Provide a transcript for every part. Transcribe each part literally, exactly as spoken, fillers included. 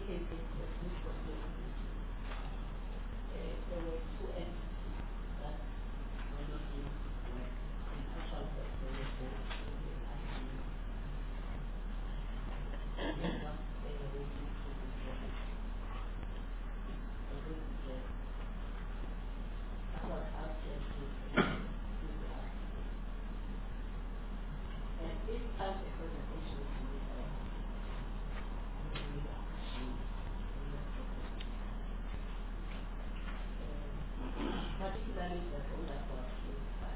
came into the which was going into, uh, there were two entities that were not doing well. In actual fact, they were both really actually they want they were waiting to the journey. So basically, I was asked them to do the article. And this time the presentation was made by really appreciate really appreciate. Particularly the whole about case by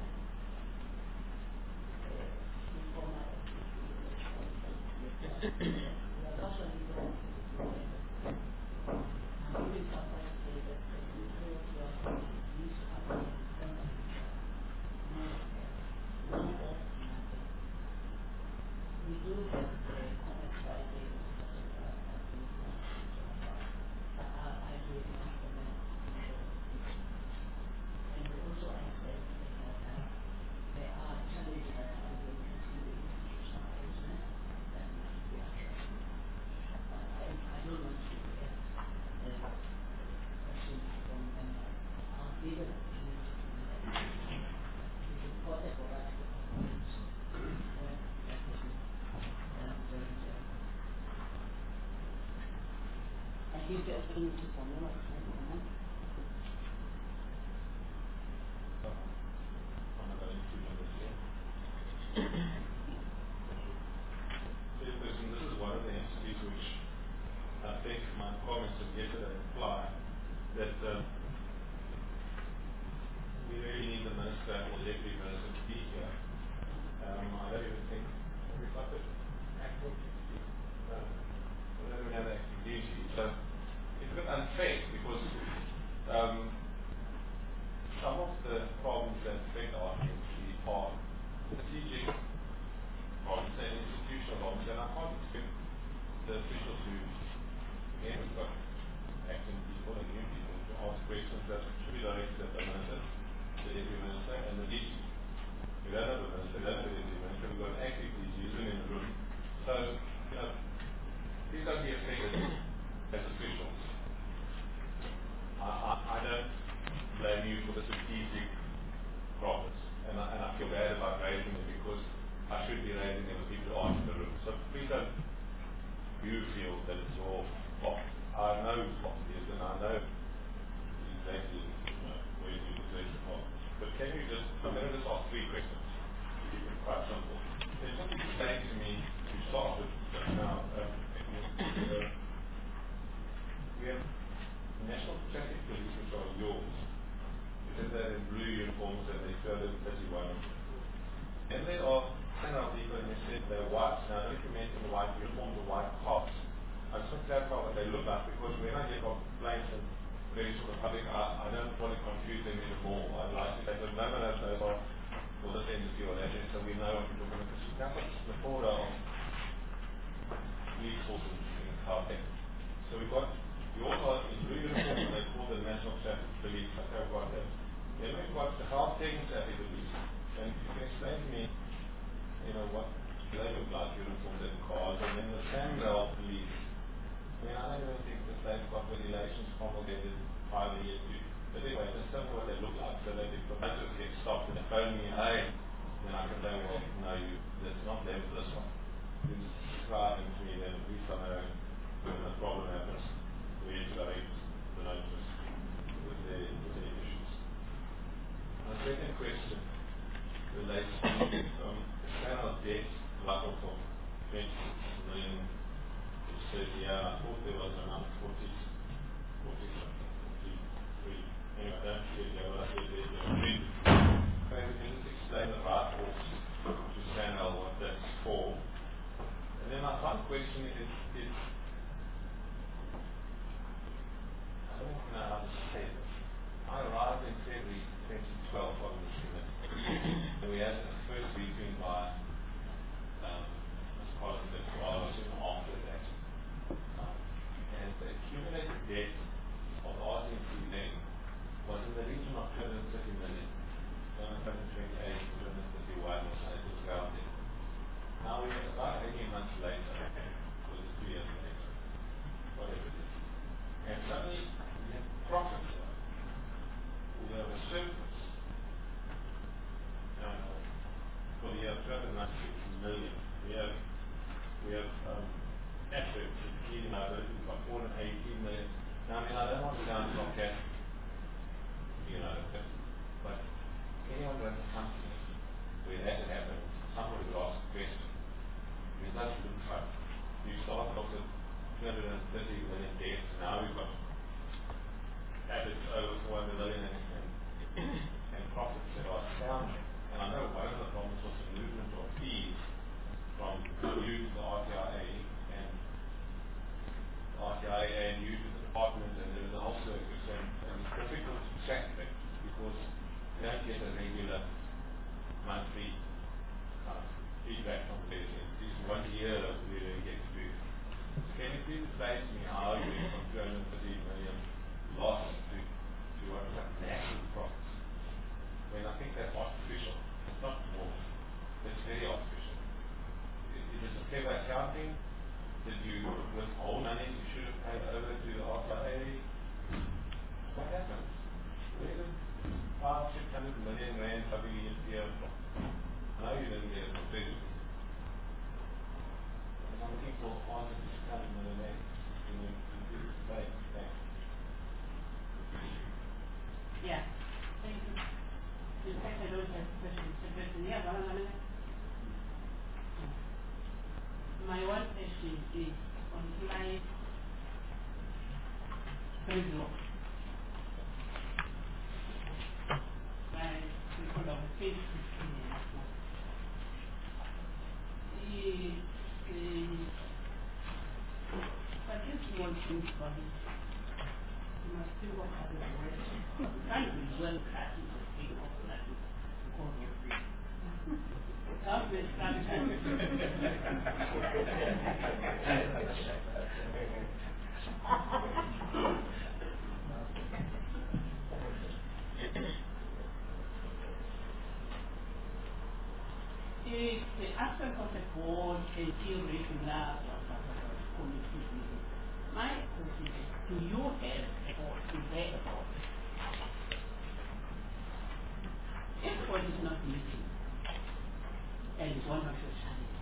uh, informal activity electronic. We are not only going to the problem. I'm really sometimes say that the majority of the use of our informal non of nothing. We do have the comments by the particular activity that are ideally implemented. And we also accept that uh, there are challenges that are related to the institutional arrangement that need to be addressed. Uh, I, I don't want to get uh, questions from members. I'll give an opportunity to members. It's important for us to acknowledge when that is done very well. I give the opportunity for members to make comments. Chairperson, this is one of the entities which I think my comments of yesterday imply that uh, we really need the minister or the deputy minister to be here. Um, I don't even think we've got the acting duty. No, we don't even have the acting duty. So it's a bit unfair because um, some of the problems that affect our community are strategic problems and institutional problems, and I can't expect the officials who, again, we've got acting people and new people to ask questions that should be directed at the minister, the deputy minister, and the D G. We don't have a minister, we don't have a deputy minister, we've got an active D G who's in the room. So, you know, please don't be affected as officials. I, I, I don't blame you for the strategic problems, and I, and I feel bad about raising them because I should be raising them with people who aren't in the room. So please don't you feel that it's your fault. I know whose fault it is, and I know exactly you know, where you exactly the fault. But can you just, I'm going to just ask three questions to keep it quite simple. Can you just explain to me, you start with just now, um, uh, we have National Traffic Police, which are yours. You said they're in blue uniforms and they further thirty-one. And there are N L people and you said they're white. Now, I don't mention the white uniforms or white cops. I just want to clarify what they look like because when I get complaints and queries from the public, I, I don't want to confuse them anymore. I'd like to say, but none of those are for this entity or that, so we know what we're talking about. Because now got the border of police forces in Gauteng. So we've got, we also have in blue uniforms and they call the National Traffic Police. Okay, we've got that. Then we've got the Gauteng Traffic Police. And if you can explain to me, you know, what they look like, uniforms and cars, and then the Sandal Police. I mean, I don't even think that they've got regulations promulgated finally yet to. But anyway, just tell me what they look like so that if the buses get stopped and they phone me, hey, then I can say, well, no, you, that's not them for this one. You just describe them to me, then at least I know when the problem happens, where to direct the notice with their, with their issues. My second question relates to um, the span of debt level for twenty-six million. It says here, I thought there was around forty, forty something, forty-three. Anyway, I don't see it here, but I said there's a three. Maybe we can just explain the write-offs to Sanel, what that's for. And then my final question is, is I don't even know how to say this. I arrived in February twenty twelve on this committee. And we had a first briefing by um, Miz Collins that I was soon after that. Um, and the accumulated debt of the R T C then was in the region of two hundred thirty million. two hundred twenty-eight, two hundred thirty-one, or so it was around there. Now we're about eighteen months later, or two years later, whatever it is. two hundred thirty million debt. Now we've got assets over four hundred million and, and, and profits that are astounding. And I know one of the problems was the movement of fees from you to the R T I A and R T I A and you to the department, and there was a whole circus, and, and it's difficult to track that because you don't get a regular monthly uh, feedback from the business. It's once a year that we really get to do. Can you please explain to me how you went from two hundred thirty million loss to, to what was like massive profits? I mean, I think that's artificial. It's not more. It's very artificial. Is, is it a clever accounting? Did you withhold money you should have paid over to the R T I A? What happened? Where did five, six hundred million rand every year from? I know you didn't get it from Treasury. I'm looking for five, six hundred million rand in the bank. Yeah. Thank you. In fact, I don't have questions. Yeah, one minute. My one question is on slide three zero. Slide we call it page fifteen. The the but this one thing for me. You must still work at the work. You can't be well class in the thing of that because of this. That's the standard. The, the aspect of the board and regular committee meeting. My question is, do you have a board? Is there a board? If board is not meeting, and it's one of your challenges,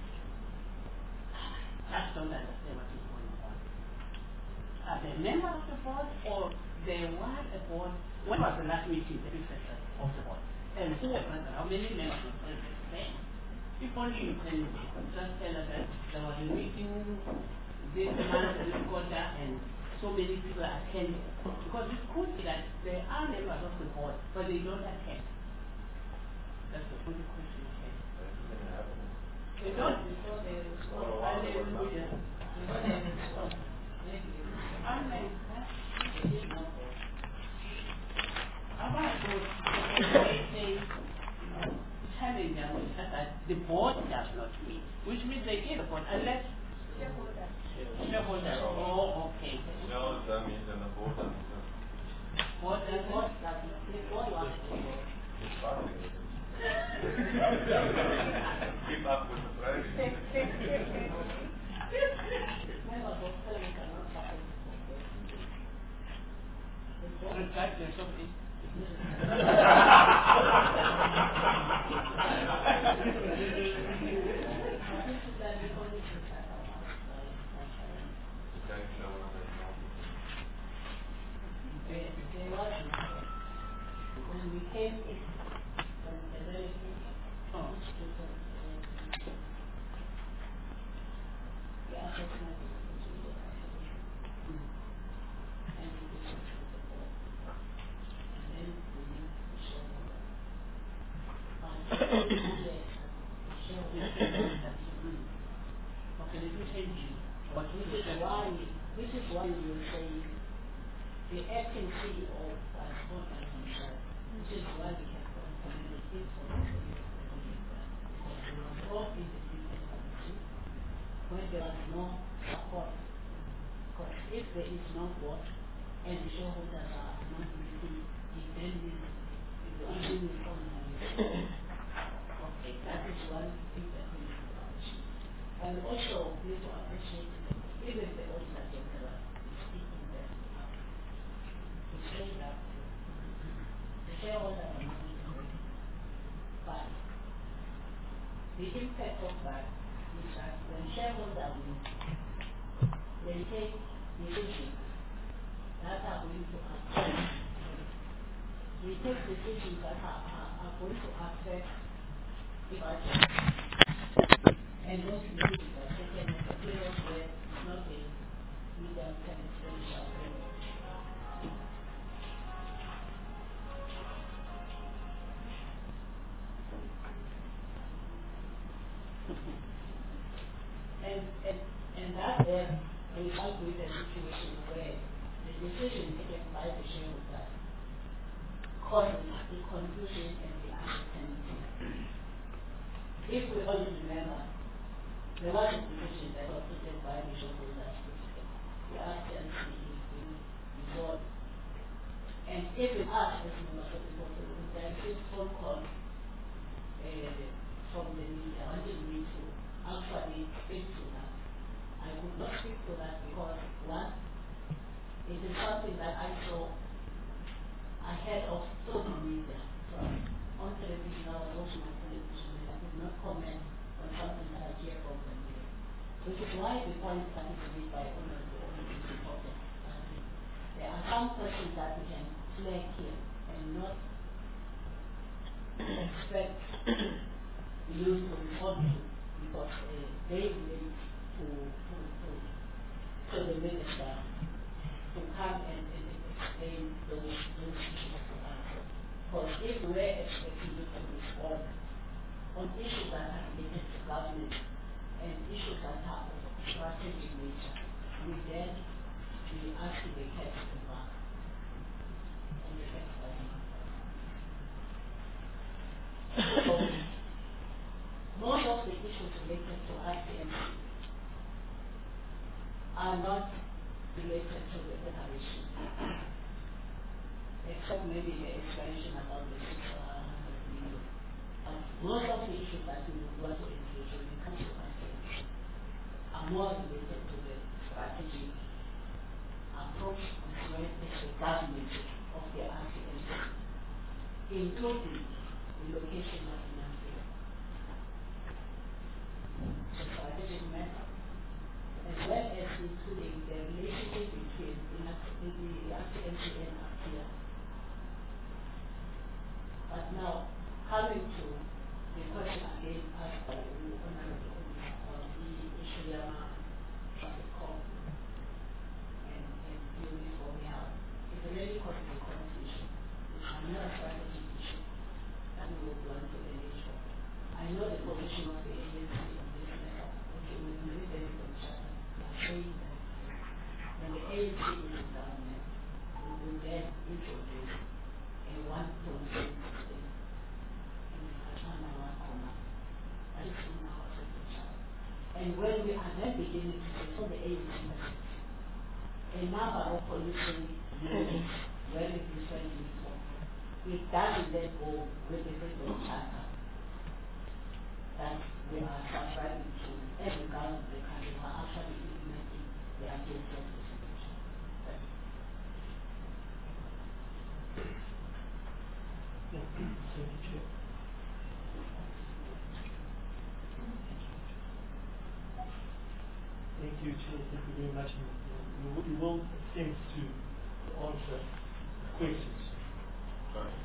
I don't understand what is going on. Are they members of the board, or they were a board? When was the last meeting the prefect of the board? And who was present? How many members were present? If only you can just tell us that there was a meeting this month, this quarter, and so many people attended. Because it could be that there are members of the board, but they don't attend. That's the only question I have. They don't. Hallelujah. Amen. About they telling them that the board does not meet, which means they give a board unless shareholders. Shareholders. Oh, okay. No, that means that the board doesn't meet. Board doesn't meet. The board wants to go. It's fine. Keep up with the program. Regardless of it. When we came in, when the very oh, the assessment and then we show okay, let me change you. But this is why this is why you say the acting C E O was not an concern. This is why we have implemented this for the because we were brought in the business committee when there was no support. Because if there is no vote and the shareholders are not meeting, it then means the issue is on. Okay, that is one thing that we need to appreciate. And also we need to appreciate even the auditor general is speaking there to say that the shareholders are not meeting, but the impact of that is that when shareholders meet, they take decisions that are going to affect, they take decisions that are, are, are going to affect the budget. And those decisions are taken at a period where it's not a there result with a situation where the decision taken by the shareholder causes the confusion and the uncertainty. If we all remember, there was a decision that was taken by the shareholders, the R T N C is being resolved. And even us as members of the board, there is a phone call uh, from the media wanting me to actually speak to that. I could not speak to that because, one, it is something that I saw ahead of social media. So on television, I was watching my television and I could not comment on something that I hear from the media. Which is why the point that is made by Honorable is important. There are some questions that we can flag here and not expect you to respond to because uh, they relate to, to, to, to the minister to come and, and explain those, those issues to us. Because if we're expecting you to respond on issues that are related to government and issues that are of strategic nature, we then be asking the cat to back on the next slide. So, most of the issues related to R T M C are not related to the operation, except maybe the explanation about the six hundred million. But most of the issues that we would want to engage when it comes to R T M C are more related to the strategy approach concerning the government of the R T M C, including the location of the Namibia. So strategic matter, as well as including the relationship between the R T M C and ASEAN. But now, coming to the question again asked by the Honorable on the Ishiyama traffic call and, and duty for me out, it really causes a confusion. It's another strategic issue that we would want to engage for. I know the position of the agency on this matter, okay, we will read it from chapter, are saying that when the agency is in government, we will then introduce a one point system in the one comma. That is in our chapter. And when we are then beginning to say for the agency message, a number of policing units where it is very useful, it doesn't then go with the freedom charter that we are subscribing to every government in the country are actually implementing the agenda of the situation. Thank you, Chair. Thank you, Chair. Thank you very much. You, you will attempt to answer questions. Sorry.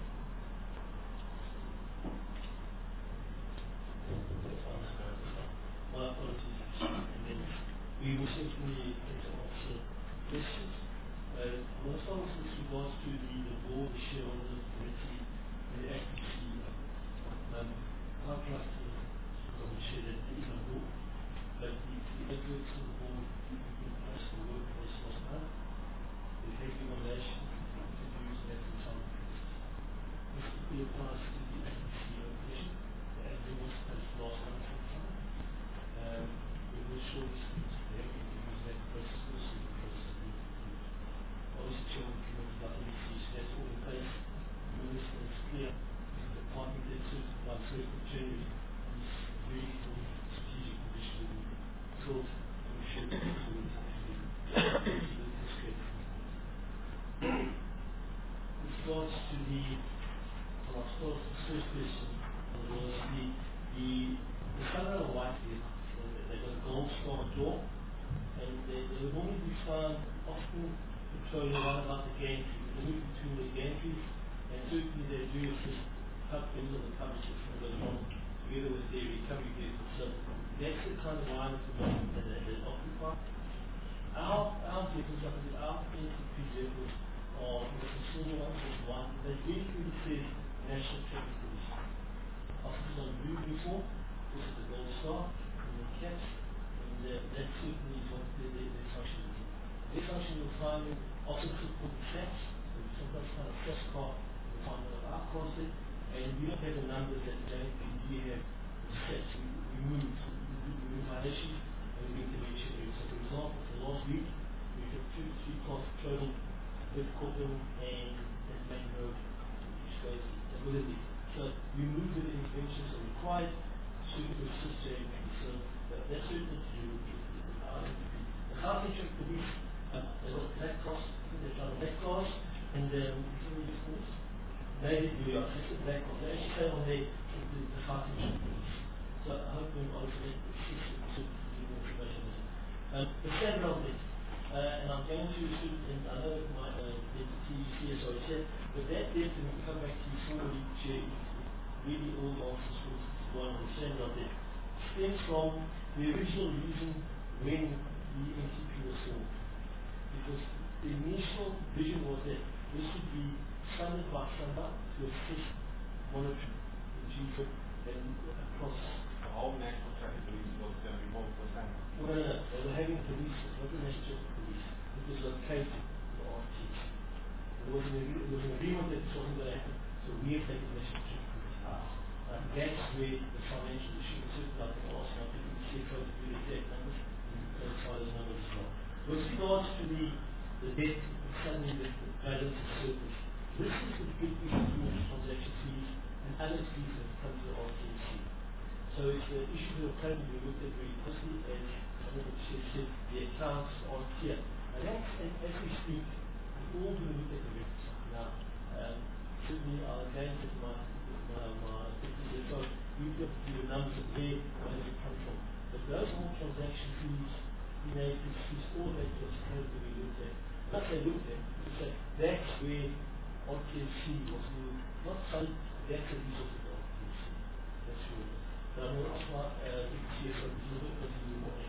My apologies. And then we will certainly answer questions. Uh, most of us with regards to the, the board, the shareholders, committee, the activity, um, our trust is of the share that there is a board, but the, the advocates of the board have been asked to work for us last month. We've had recommendations to use that in some cases. This equally applies to the acting C E O position. The acting was placed last month from time. Um, we will shortlist the acting to use that process also in the process of the interview. Obviously, chairman committed by N B C, so that's all in place. The minister is clear. The department did certify first of January on this very important strategic position that we filled and we should be towards the with regards to the, well, I'll start with the first question, was the, the, the Sunrise White vehicle, so they've got a gold star door, and they, they would normally be found often patrolling around about the gantry, the link between the gantries, and certainly they do assist pub members of the public if something goes wrong, together with their recovery vehicle. So that's the kind of line of development that they, they occupy. Our, our vehicles, like I said, our N T P vehicles are the silver ones, there's one, they really says National Traffic Police. Officers on blue uniform, this is the gold star, and the caps, and and uh, that certainly is what the, the, the function is. This function you'll find often called the sets, so we sometimes find a set car, we find one of our constant, and we don't have the numbers that J P D have the sets. We, we move, we, we move violations, and we move dimension areas. So for example, for last week, we had two, three cars total with Corbin and, and Main Road, which goes within the. So we move the interventions are required to assist J P D. So uh, that's certainly to do with the R M P. The Gauteng Check Police, uh, they got black cross, I think they've done a black cross, and um, before you course, they did do it, it's a black cross. They actually say on there, the, the Gauteng Check Police. So I hope we'll also make the system to give more information there. Um, the standard of it, uh, and I'm going to, and I know my uh, deputy C S O said, but that depth, and we can come back to you formally, Chair, really all the answers for one on the standard of it, stems from the original reason when the N T P was formed. Because the initial vision was that this would be funded by SANDA to assist monitoring the G F I P and across The whole National Traffic Police was going to be more for SANDA. Well, no, no, no. They were having police, it was not the National Traffic Police. It was located in the R T C. There was an, agree- there was an agreement that this wasn't going to happen, so we have taken the National Traffic Police out. Um, that's where the financial issue is. Certainly, I can ask my deputy C F O to do the exact numbers and clarify those numbers as well. With regards to the, the debt, suddenly the, the balance of surplus, this is the big issue with transaction fees and other fees that come to the R T C. So it's the issue that will currently be looked at very closely, as I think what she said, the accounts are here. And that's, and as we speak, we're all going to look at the records. Now, um, certainly I'll again with my, my, my deputy C F O, we've got to do the numbers of where, where does it come from. But those more transaction fees, you know, it's, it's all that was currently be looked at. Not say looked at, it's that that's where R T C was moved, not funded, that's a resource of R T C. That's where. But I'm going to ask my uh, C F O to do a little bit more.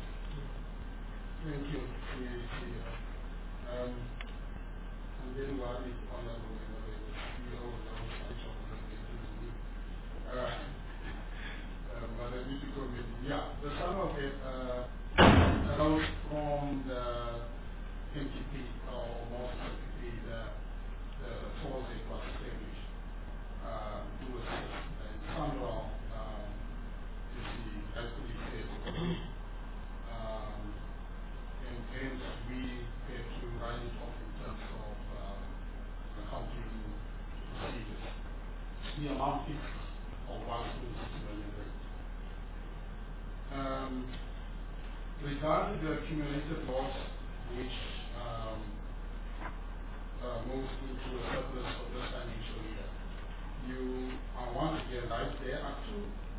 Thank you, C E O. Um, I'm very worried, Honorable Member, the C E O knows much of what I'm getting to me. Uh, um, but I need to comment. Yeah, the sum of it uh, arose from the M T P, or more specifically, the, the force that was established uh, to assist and somehow um, is the, as we said, um, and hence we had to write it off in terms of um, accounting procedures. The amount is of one point six million rand. Um, regarding the accumulated loss, which um, uh, moves into a surplus for this financial year, you are one of the right there up to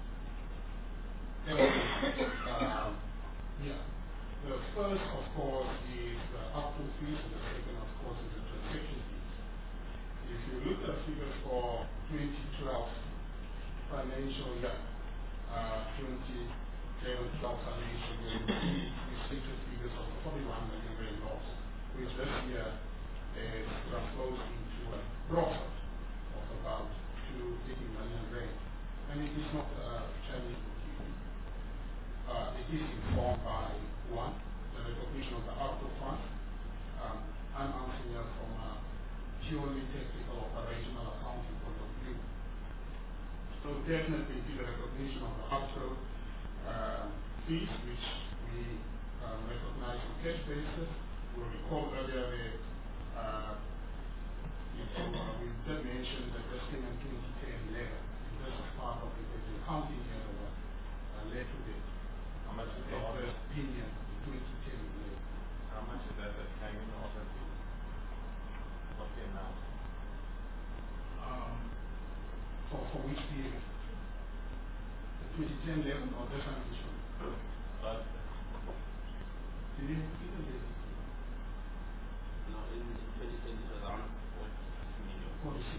um, yeah. The first, of course, is the upfront fees, and the second, of course, is the transaction fees. If you look at figures for twenty twelve financial year, uh, twenty eleven twelve financial year, you see restricted figures of forty-one million rand loss, which this year is transposed into a profit of about two hundred eighty million rand. And it is not uh, Chinese bookkeeping. Uh, it is informed by, one, the recognition of the output fund. Um, I'm answering here from a purely technical operational accounting point of view. So definitely it is the recognition of the output uh, fees, which we um, recognize on cash basis. We'll recall earlier that uh, you know, uh, we did mention that this came in twenty ten eleven. This is part of it, the accounting error uh, led to it. How much is the That audit? opinion in twenty ten eleven. How much is that that came in the audit? What's the amount? Um, for, for which period? The twenty ten eleven or this financial? But Did you even get it? No, in, in twenty twenty it was around forty-six million. forty-six.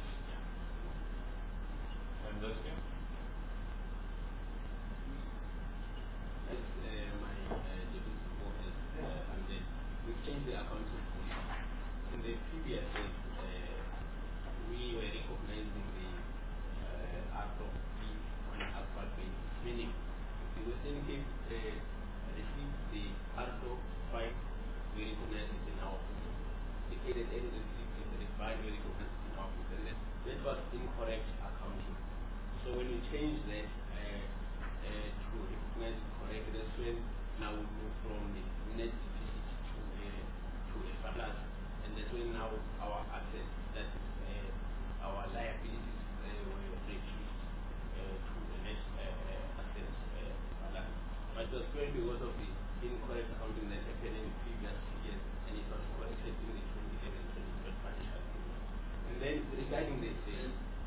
and this year? As uh, my uh, deputy report has uh, said, we've changed the accounting policy. In the previous days, uh, we were recognizing the uh, act of fee on an upward basis, meaning the Western Cape uh, received the R D O five, we recognize it in our system. The K Z N received it, the five, we recognize it in our system. And that was incorrect accounting. So when we change that uh, uh, to recognize it correct, that's when now we move from the net deficit to a to a surplus, and that's when now our assets, that uh, our liabilities uh, were reduced uh, to the net uh, uh, assets uh, balance. But it was purely because of the incorrect accounting that happened in the previous years, and it was corrected in the twenty eleven twenty twelve financial year. And then regarding the, the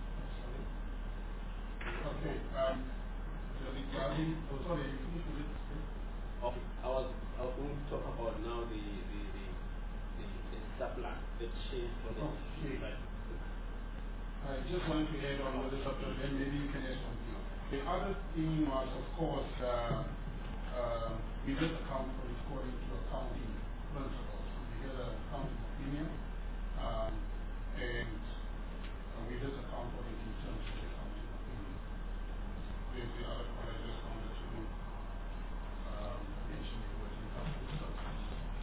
Okay. Um, regarding, oh, sorry, you finished with it? of, I was I was going to talk about now the the the, the, the surplus that changed from the Okay. right. I just want to add on with the subject, then maybe you can add something. The other thing was, of course, uh, uh, we did account for it according to accounting principles. We had an accounting opinion, um, and uh, we did account for it in terms of the accounting opinion. There's the other part I just wanted to um, mention the working capital surplus.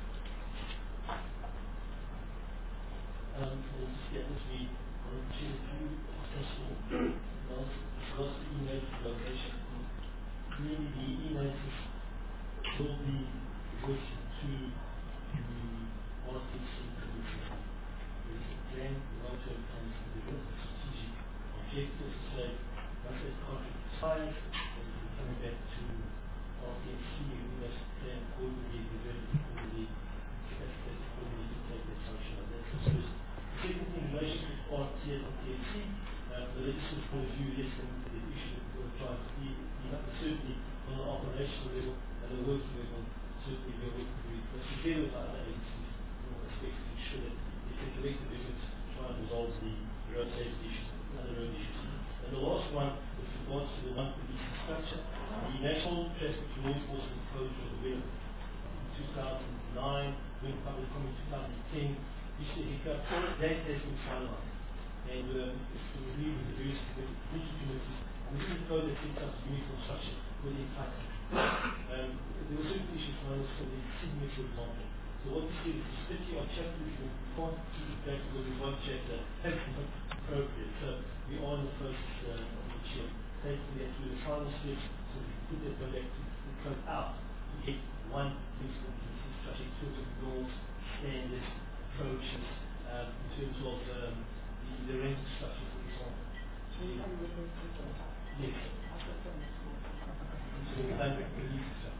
Um, and just get this week on to a few successful last last email evaluation. Really, the emails will be voiced to the R T C Commission. There's a plan, long-term plans for the strategic objectives. So once that contract expires, then we'll be coming back to R T C, who must plan accordingly, develop accordingly, expect accordingly to take that function of that. So the second thing in relation to R T S and T N C, um, the legislative point of view, yes, and the issue that we're trying to be, certainly on an operational level and a working level, certainly we're working with together with other agencies in all respects to ensure that it's a collective effort to try and resolve the road safety issues and other road issues. And the last one, with regards to the one policing structure, the National Traffic Law Enforcement Code was developed in two thousand nine, went public comment in two thousand ten, issued a hiccup, that has been finalized. And um, it's been reviewed with the various committees. And this is the code that sets up the uniform structure for the entire country. Um, there were certain issues from the Sydney, for example. So what we see is the city of chapters, you can't keep it back because there's one chapter that's not appropriate. So we are in the process uh, of each year taking that through the final steps so we can put that code back to the code out to get one uniform policing structure in terms of rules, standards, approaches, um, in terms of um, the, the ranking structure, for example. So you can really think of that. Yes. After the school. So we can release stuff.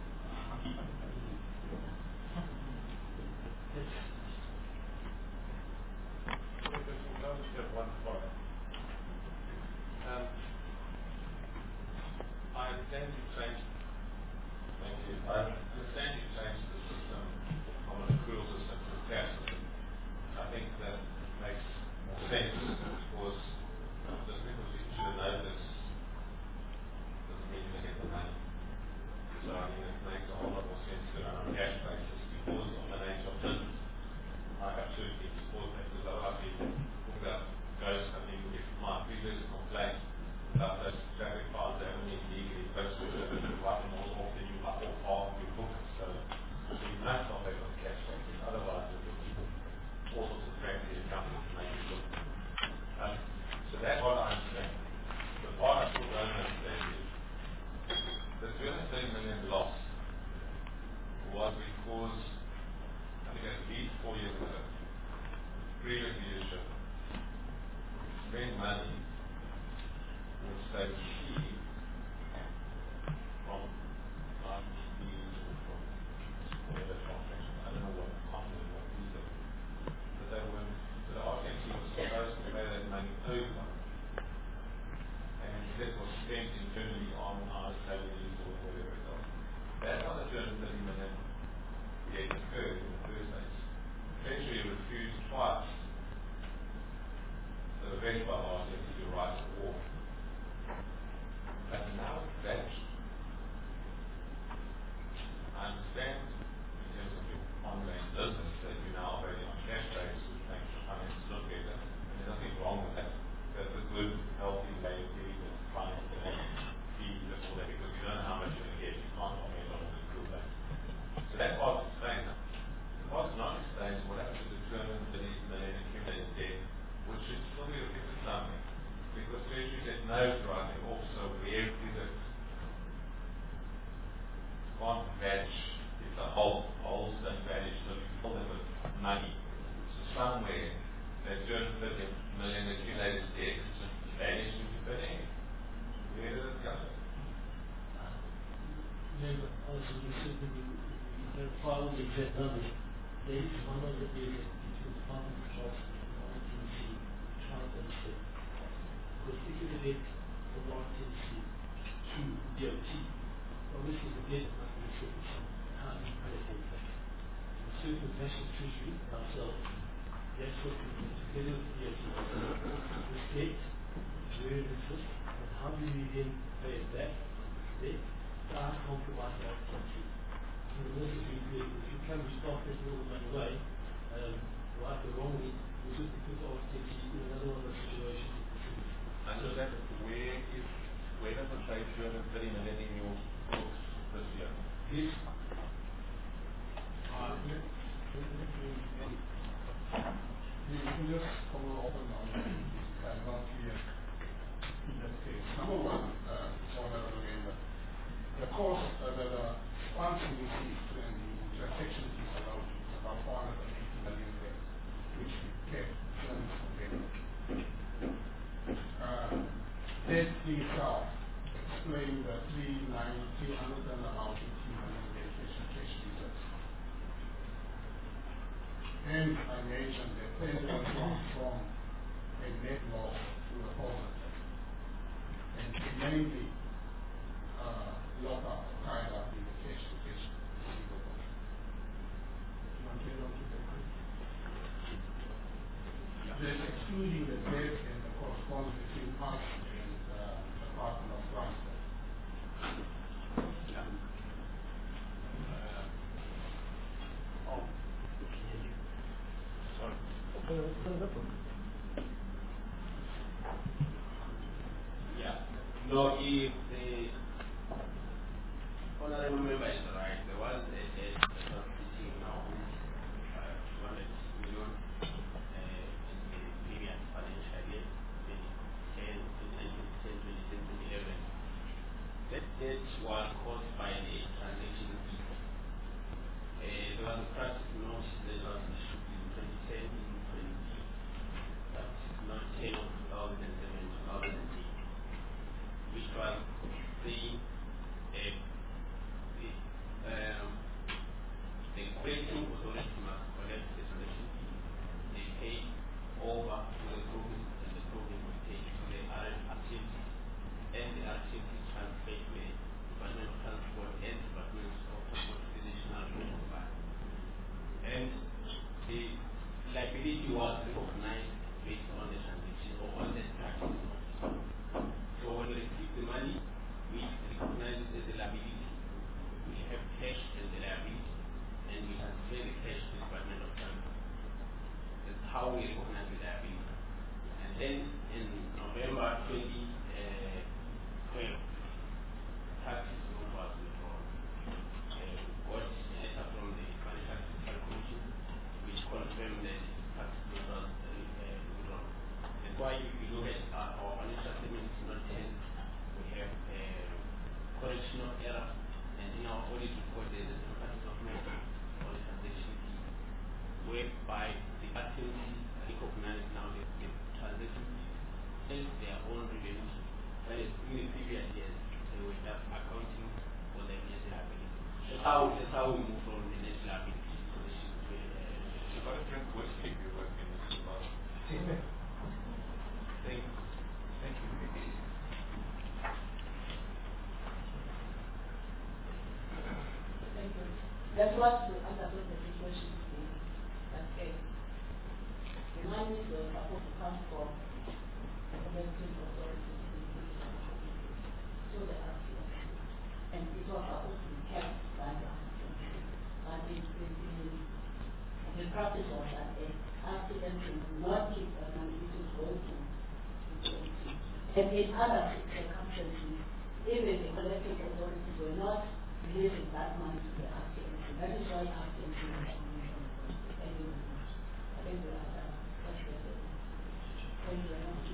That's I'll just have one thought. Um, I understand you changed. Thank you. I understand you changed the system from an accrual system to a cash system. I think that makes more sense because just because you should have known this doesn't mean you get the money. So I mean it makes a whole lot more sense to run on a cash basis because of the nature of business. I absolutely support that because otherwise people talk about ghosts. I mean, if my previous complaint about those traffic fines that haven't been legally posted, you write them all off, then you write off half of your book. So, so you must not have on the cash basis. Otherwise, it will keep all sorts of crap in your company to make you look. Um, so that's what I understand. The part I still don't understand is the two hundred thirty million loss was because I think at least four years ago, previous leadership spent money which they received from I M T Bs or from whatever contracts. I don't know what content what these are. But they were the R T C was supposed to pay that money over. And this was spent internally on our salaries or whatever it was. That's not a two hundred thirty million yet occurred in the first place. Treasury refused twice the request by R T C to write a war. money. So somewhere, that two hundred fifty million accumulated debt just vanished into thin air. Where did it go? Remember, also we said when you verify all the exact numbers, there is one of the areas between the Department of Transport and R T C trying to understand. Because if you relate from R T C to D O T, obviously the debt must be a certain sum. How do you pay for that? And certain national treasury, ourselves, that's what we do together with the D O T. This debt, where it exists, and how do we then pay it back? Debt. I compromise our country. And this is if you can stop this all the way, um, right or wrongly, we should put our country in another one of the situations. Understand where is where does it say two hundred thirty million in your books this year? Yes. Uh, let, let, let me, you can just follow up on that. I'm not clear in that case. Number one, uh, what I remember. The cost uh, that the funds we received and the transaction fees allowed is about four hundred eighty million there, which we kept funds from them. Uh, that itself explained the three ninety, three hundred and about eighty million there cash and cash reserves. And I mentioned that that was not from a net loss to a positive. And mainly uh, locked up, tied up in the cash to cash receivable. You want to get on to that? That's excluding the debt and the correspondence between us and uh, the Department of Transport. Yeah. Uh, oh. Sorry. Yeah. No, if the honorable member is right, there was a debt that was sitting now uh, two hundred million uh, in the previous financial year, twenty ten, twenty ten, twenty eleven. That debt was caused by the transaction fee. Uh, there was a practice note that was issued in twenty ten, twenty, that's not ten of two thousand seven, two thousand eight. Which was saying uh, the, um, the crediting authority must collect the transaction fee. They pay over to the province, and the province will pay to the R M activities, and the activities transfer to the Department of Transport and Department of Transport to the National Road Fund. And the liability was recognized based on the transaction or on the practice. So when we receive the money, we recognize it as a liability. We have cash as a liability, and we transfer the cash to the Department of Transport. That's how we recognize the liability. And then in November twenty twelve, taxes note was withdrawn. Uh, got a letter from the Financial Fiscal Commission, which confirmed that tax note was uh, withdrawn. That's why if you look at uh, our financial statements, not ten, we have a correctional error, and in our audit report there is a practice of making on the transaction fee, whereby the activities recognize now the, the transaction fees as their own revenue, whereas in the previous years they were just accounting for the net liability. That's how, that's how we move from the net liability position to the uh, You got to drink whiskey if you're working in this world. Thank you. Thank you. Thank you. That was to understand the situation in that case. The money was supposed to come from the government authorities to the R T M C, and it was supposed to be kept by the R T M C. But in, in, in, the practice was that the R T M C would not keep the money, it would go to the D O T. And in other circumstances, even the collective authorities were not releasing that money to the R T M C. That is why R T M C was coming from the anyway. I think we have that. Thank you very much.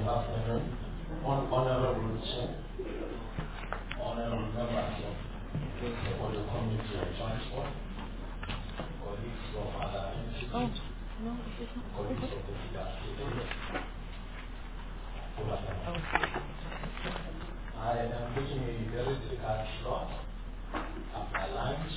Good afternoon. On Honorable Chair, Honorable members of the Board of Community and Transport, colleagues from other entities, Oh, no, this is not. colleagues of the C R C A. Good afternoon. I am taking a very difficult slot after lunch,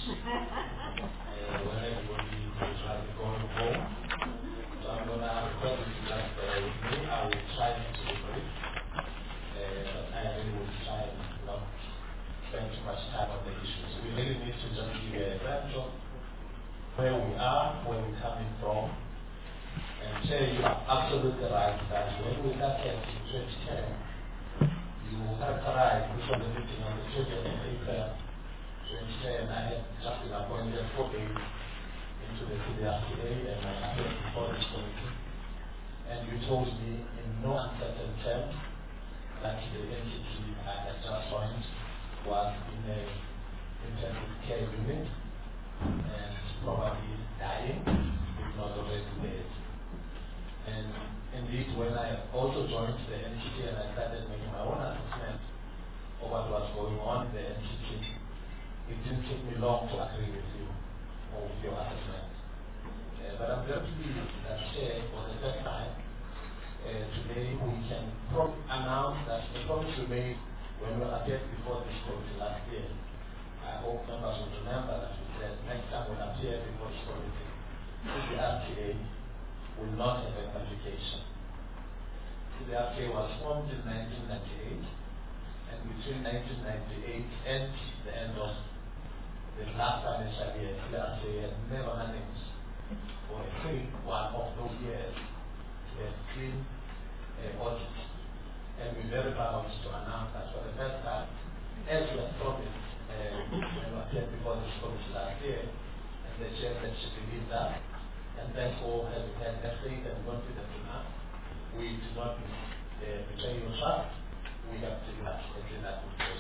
uh, when everybody is usually going home. So I'm going to request you to just bear with me. I will try not to be brief, uh, but I really will try not spend too much time on the issues. We really need to just give you a sense of where we are, where we're coming from, and tell you are absolutely right that when we started in twenty ten, you characterized this was the meeting on the twentieth of April twenty ten. I had just been appointed four days into the C D R C A and I appeared before this committee. And you told me in no uncertain terms that the entity I had just joined was in a intensive care unit and probably dying, if not already dead. And indeed, when I also joined the entity and I started making my own assessment of what was going on in the entity, it didn't take me long to agree with you or with your assessment. Uh, but I'm very pleased that Chair, for the first time, uh, today we can pro announce that the promise we made when we appeared before this committee last year, I hope members will remember that we said next time we'll appear before this committee, C D R C A will not have a qualification. C D R C A was formed in nineteen ninety-eight, and between nineteen ninety-eight and the end of the last financial year, C D R C A had never managed for a free one of those years to have clean uh, audit. And we're very proud to announce that for the first time, as we had promised uh, when we appeared before this committee last year, and the chair said she believed that, and therefore having had that faith and confidence in us, we do not uh, betray your trust. We have to that in that situation.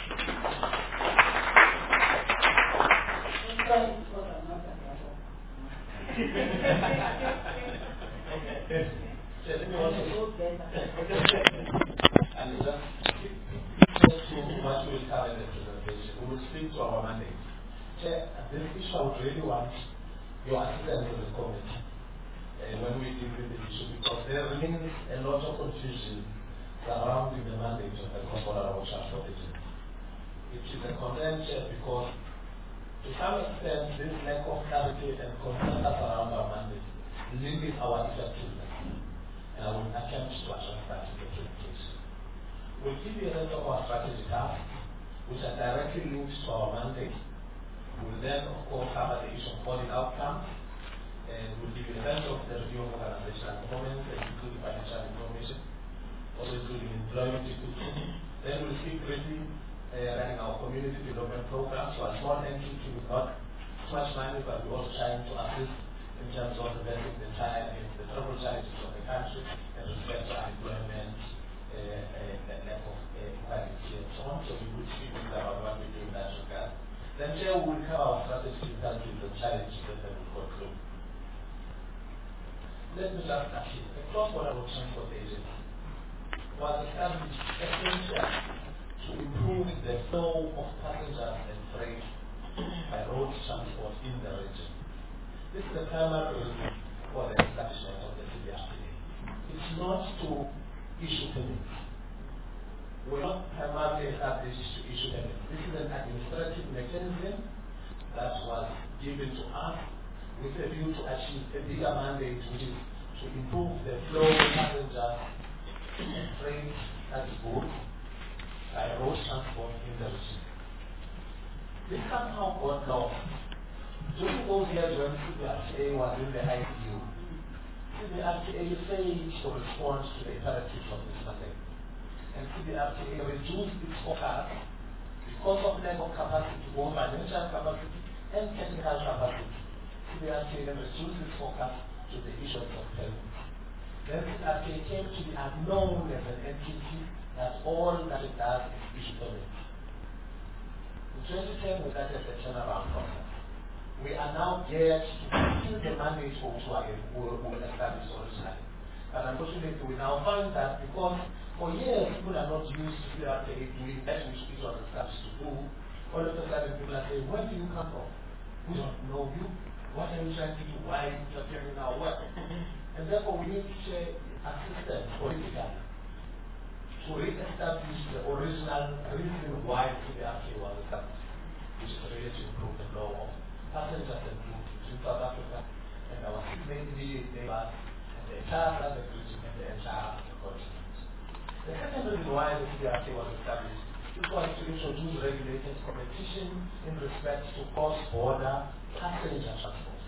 Okay. So let me also and just just to what we will cover in the presentation. We will speak to our mandate. Chair, this issue I would really want your assistance in the committee uh, when we deal with this issue, because there remains a lot of confusion surrounding the mandate of the Controller of Transport Agency. It is a concern, Chair, because to some extent this lack of clarity and concern around our mandate limits our effectiveness. And I will attempt to address that in the presentation. We'll give you a list of our strategy tasks, which are directly linked to our mandate. We'll then, of course, cover the issue of audit outcomes, and we'll give you a sense of the review of organizational performance, including financial information, also including employment equity. Then we'll speak briefly uh, running our community development program. So a small entity with not too much money, but we're also trying to assist in terms of addressing the child and the trouble challenges of the country and respect to unemployment, uh, uh, the lack of uh, equality and so on. So we will speak about what we do in that regard. Then Chair will cover our strategy in terms of the challenges that we will go through. Let me just ask you, the cross-border transport agency was established essentially to improve the flow of passengers and freight by road transport in the region. This is the primary reason for the establishment of the C D R C A. It's not to issue permits. We're not primarily established to issue permits. This is an administrative mechanism that was given to us with a view to achieve a bigger mandate, which is to improve the flow of passengers and freight that is moved by road transport in the region. This somehow got lost. During those years when C D R C A was in the I C U, C D R C A failed to respond to the imperatives of this mandate. And C D R C A reduced its focus because of lack of capacity, both financial capacity and technical capacity. C D R C A then reduced its focus to the issuance of permits. Then C D R C A came to be unknown as an entity that all that it does is issue permits. In twenty ten, we started the turnaround process. We are now geared to fulfill the mandate for which we were established originally. But unfortunately, we now find that because for years people are not used to C R T A doing that which it was established to do, all of a sudden people are saying, where do you come from? We don't know you. What are you trying to do? Why are you interfering in our work? And therefore we need to share a system politically to re-establish the original reason why the C R T A was established, which is really to improve the flow of passengers and goods between South Africa and our six main immediate neighbors and the entire Southern region and the entire continent. The second reason why the C R T A was established was to introduce regulated competition in respect to cross-border passenger transport.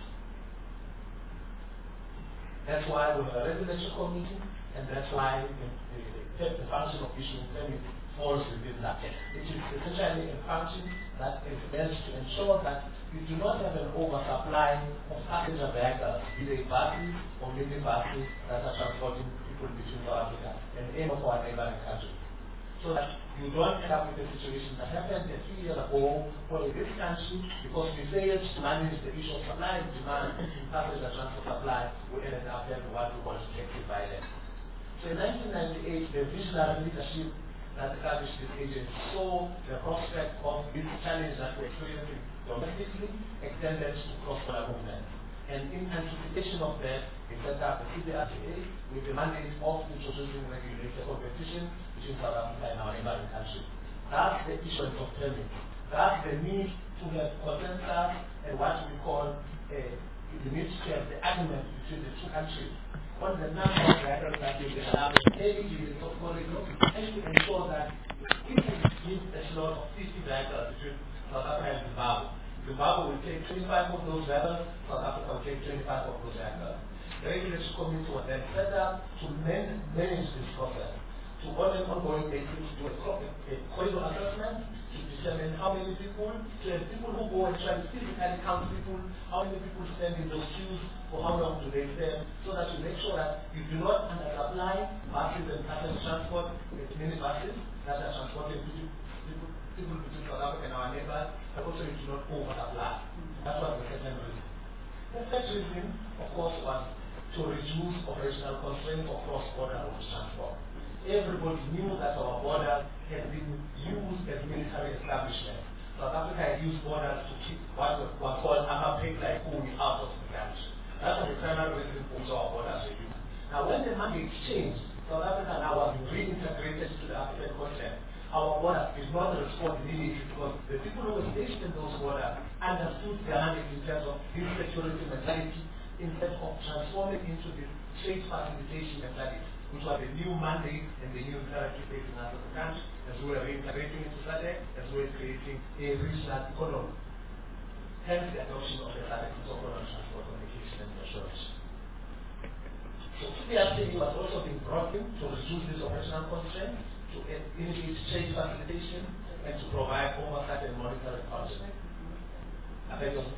That's why we have a regulatory committee, and that's why the, the, the function of issuing permits falls within that. It is essentially a function that is meant to ensure that you do not have an oversupply of passenger vehicles, be they buses or minibuses that are transporting people between South Africa and any of our neighboring countries. So that you don't end up with a situation that happened a few years ago where in this country, because we failed to manage the issue of supply and demand in passenger transport supply, we ended up having what we call selective violence. So in nineteen ninety-eight, the visionary leadership that established this agency saw the prospect of this challenge that we're experiencing domestically extended to cross-border movement. And in anticipation of that, we set up the C R T A with the mandate of introducing regulated competition between South Africa and our neighboring countries. That's the issuance of permits. That's the need to have consensus and what we call a, the need to have the agreement between the two countries on the number of vehicles that will be allowed in any given corridor, and to ensure that if we give a slot of fifty vehicles between South Africa and Zimbabwe, Zimbabwe will take twenty-five of those vehicles, South Africa will take twenty-five of those vehicles. The regulatory committee was then set up to man manage this process, to on an ongoing basis do a, a corridor assessment to determine how many people, to have people who go and try to physically count people, how many people stand in those queues, for how long do they stand, so that you make sure that you do not undersupply buses and passenger transport, minibuses that are transporting people, people, people between South Africa and our neighbors, but also you do not oversupply. That was the second reason. The third reason, of course, was to reduce operational constraints for cross-border road transport. Everybody knew that our borders had been used as military establishments. South Africa had used borders to keep what was called apartheid like Kuni out of the country. That was the primary reason for which our borders were used. Now when the mandate changed, South Africa now was reintegrated to the African continent. Our borders did not respond immediately because the people who were stationed in those borders understood the mandate in terms of insecurity mentality, instead of transforming into this trade facilitation mentality, which was the new mandate and the new imperative facing us as a country, as we were reintegrating into SADC, as we were creating a regional economy. Hence the adoption of the SADC Protocol on Transport, Communication and Assurance. So C R T A was also being brought in to reduce this operational constraint, to initiate trade facilitation, and to provide oversight and monitoring functions. I beg your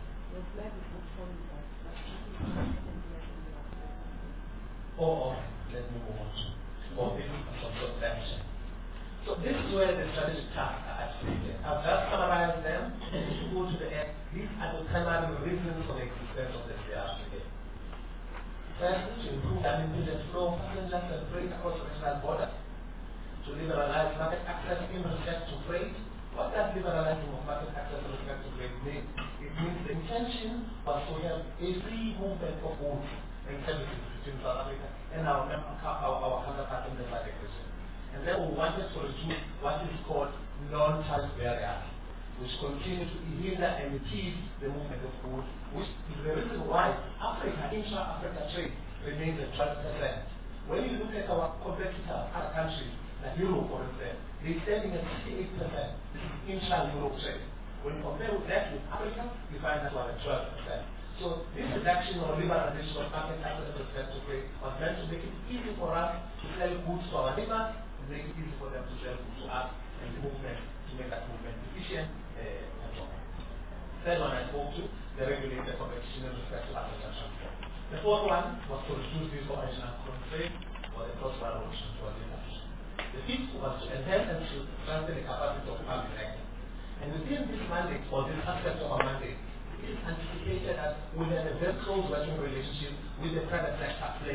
Oh, okay. Let me move on to or maybe some substantial. So this is where the strategic tasks are activated. I've just summarized them to go to the end. These are the primary reasons for the existence of the C R T A. First, to improve the immediate flow of passengers and freight across regional borders. To liberalize market access in respect to freight. What does liberalizing of market access in respect to freight mean? It means the intention was to have a free movement of goods and services between South Africa and our, our, our counterparts in the SADC region. And then we wanted to reduce what is called non-tariff barriers, which continue to hinder and impede the movement of goods, which is the reason why Africa, intra-Africa trade remains at twelve percent. When you look at our competitors, other countries, like Europe for instance, they're standing at sixty-eight percent. This is intra-Europe trade. When you compare with that with Africa, you find that we're at twelve percent. So this reduction or liberalization of market access with respect to trade was meant to make it easy for us to sell goods to our neighbors and make it easy for them to sell goods to us and the movement to make that movement efficient uh, and so on. Third one I spoke to, the regulated competition in respect to passenger transport. The fourth one was to reduce this operational constraint or the cross-border road transport. The fifth was to enhance and to strengthen the capacity of public sector. And within this mandate, or this aspect of our mandate, it is anticipated that we have a very close working relationship with the private sector players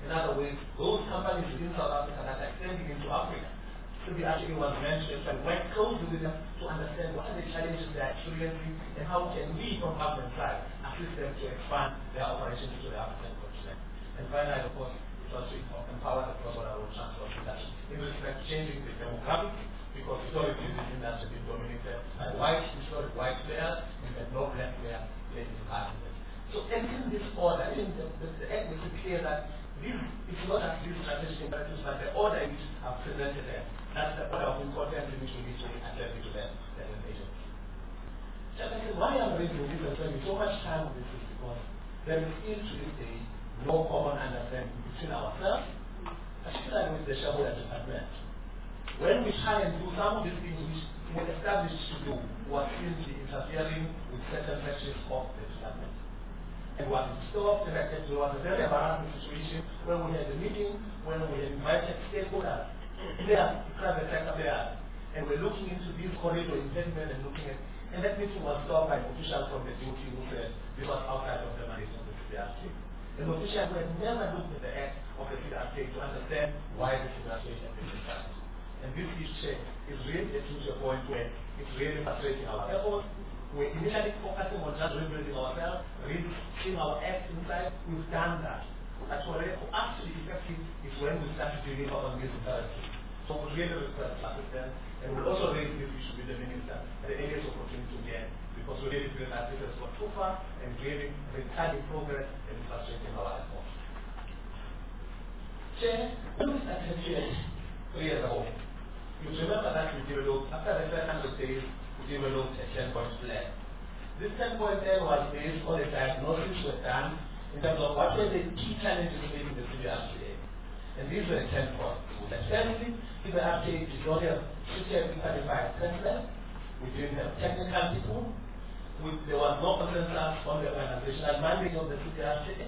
In other words, those companies within South Africa that are extending into Africa, C B R T A was mentioned and work closely with them to understand what are the challenges they are experiencing and how can we from government side assist them to expand their operations to the African continent. And finally, of course, it was to empower the cross-border road transport industry in respect to changing the demographics, because historically this industry has been dominated by white, historic white players, and had no black players playing in part of it. So in this order, in the, the, the act makes it clear that this is not as these strategic imperatives, but the order which are presented there. That's the order of importance in which we need to attend to them as an agency. So I said, why I'm raising this and spending so much time on this is because there is still to this day no common understanding between ourselves, particularly with the shareholder department. When we try and do some of these things which were established to do, was simply interfering with certain sections of the department. And what is so often directed to was a very embarrassing situation when we had a meeting, when we had invited stakeholders, players, private sector players, and we're looking into this corridor impediment and looking at, and that meeting was stopped by an official from the D O T who said this was outside of the mandate of the C B R T A. An official who had never looked at the act of the C B R T A to understand why the C B R T A had been decided. And this issue is really getting to a point where it's really frustrating our efforts. We're initially focusing on just rebuilding ourselves, reaching our acts inside. We've done that. But for us to be effective is when we start to deliver on this imperative. So we really request assistance, and we'll also raise this issue with the minister at the earliest opportunity again, because we really feel that this has gone too far and really retarding progress and frustrating our efforts. Chair, when we started here three years ago, you remember that we developed, after the first hundred days, we developed a ten-point plan. This ten-point plan was based on the diagnosis were done in terms of what were the key challenges facing the C B R T A. And these were ten points. Firstly, C B R T A did not have suitably qualified personnel. We didn't have technical people. We, there was no consensus on the organizational mandate of the C B R T A.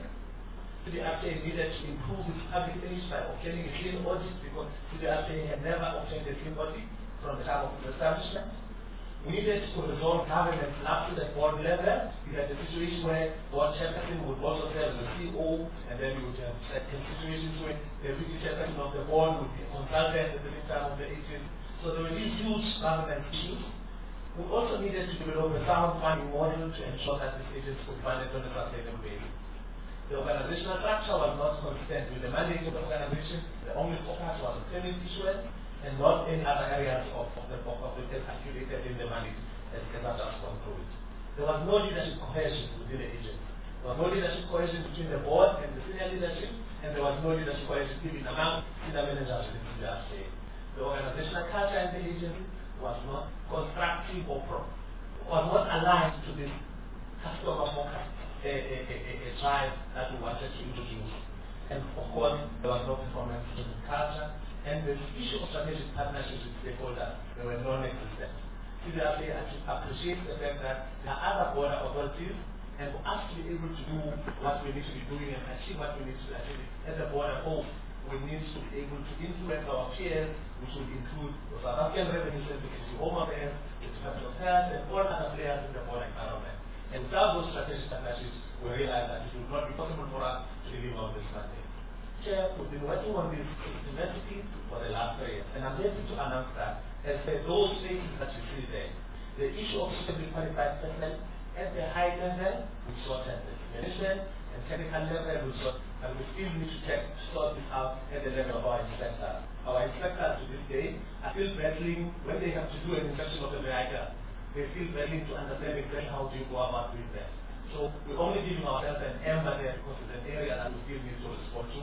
C B R T A needed to improve its public image by obtaining a clean audit, because C B R T A had never obtained a clean audit from the time of its establishment. We needed to resolve governance up to the board level. We had a situation where board chairperson would also serve as the C E O, and then we would have certain situations where the deputy chairperson of the board would be a consultant at the same time of the agency. So there were these huge governance issues. We also needed to develop a sound funding model to ensure that this agency could fund it on a sustainable basis. The organizational structure was not consistent with the mandate of the organization. The only focus was on payment issuance and not any other areas of, of the of the test accumulated in the mandate as I've just gone through it. There was no leadership cohesion within the agency. There was no leadership cohesion between the board and the senior leadership, and there was no leadership cohesion even among senior managers within the C B R T A. The organizational culture in the agency was not constructive or pro, was not aligned to this customer focus. A, a, a, a drive that we wanted to introduce. And of course, there was no performance in the culture, and the issue of strategic partnerships with stakeholders, they were non-existent. C B R T A appreciates the fact that there are other border authorities, and for us to be able to do what we need to be doing and achieve what we need to achieve at the border home, we need to be able to influence our peers, which will include the South African Revenue Service, the Home Affairs, the Department of Health, and all other players in the border environment. And without those strategic partnerships, we realize that it will not be possible for us to deliver on this mandate. Chair, we've been working on this university for the last three years, and I'm happy to announce that as per those things that you see there, the issue of suitably qualified personnel at the high level, we sorted the management and technical level, we sort, and we still need to check, sort this out at the level of our inspectors. Our inspectors to this day are still battling when they have to do an inspection of the vehicle. They're still battling to understand exactly how do you go about doing that. So we're only giving ourselves an ember there because it's an area that we still need to respond to.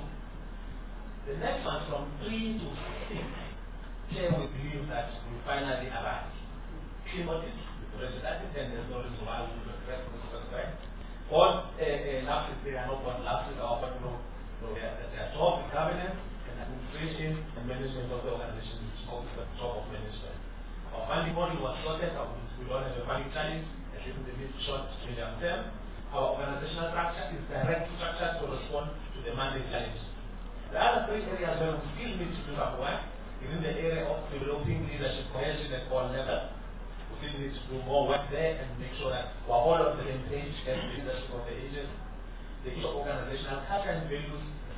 The next one, from three to six, here we believe that we finally arrived. Clean audit, we registered, and there's no reason why we will regret this respect. All uh, uh, lapses, they are not what lapses are, but no, no, they are, they are job in governance and administration and management of the organization, which is the job of management. Our funding model was sorted out. We don't have a funding challenge, at least in the mid short to medium term. Our organizational structure is direct structure to respond to the mandate challenge. The other three areas where we still need to do our work is in the area of developing leadership cohesion at all levels. We still need to do more work there and make sure that we're all on the same page as the leadership of the agency. The issue of organizational culture and values,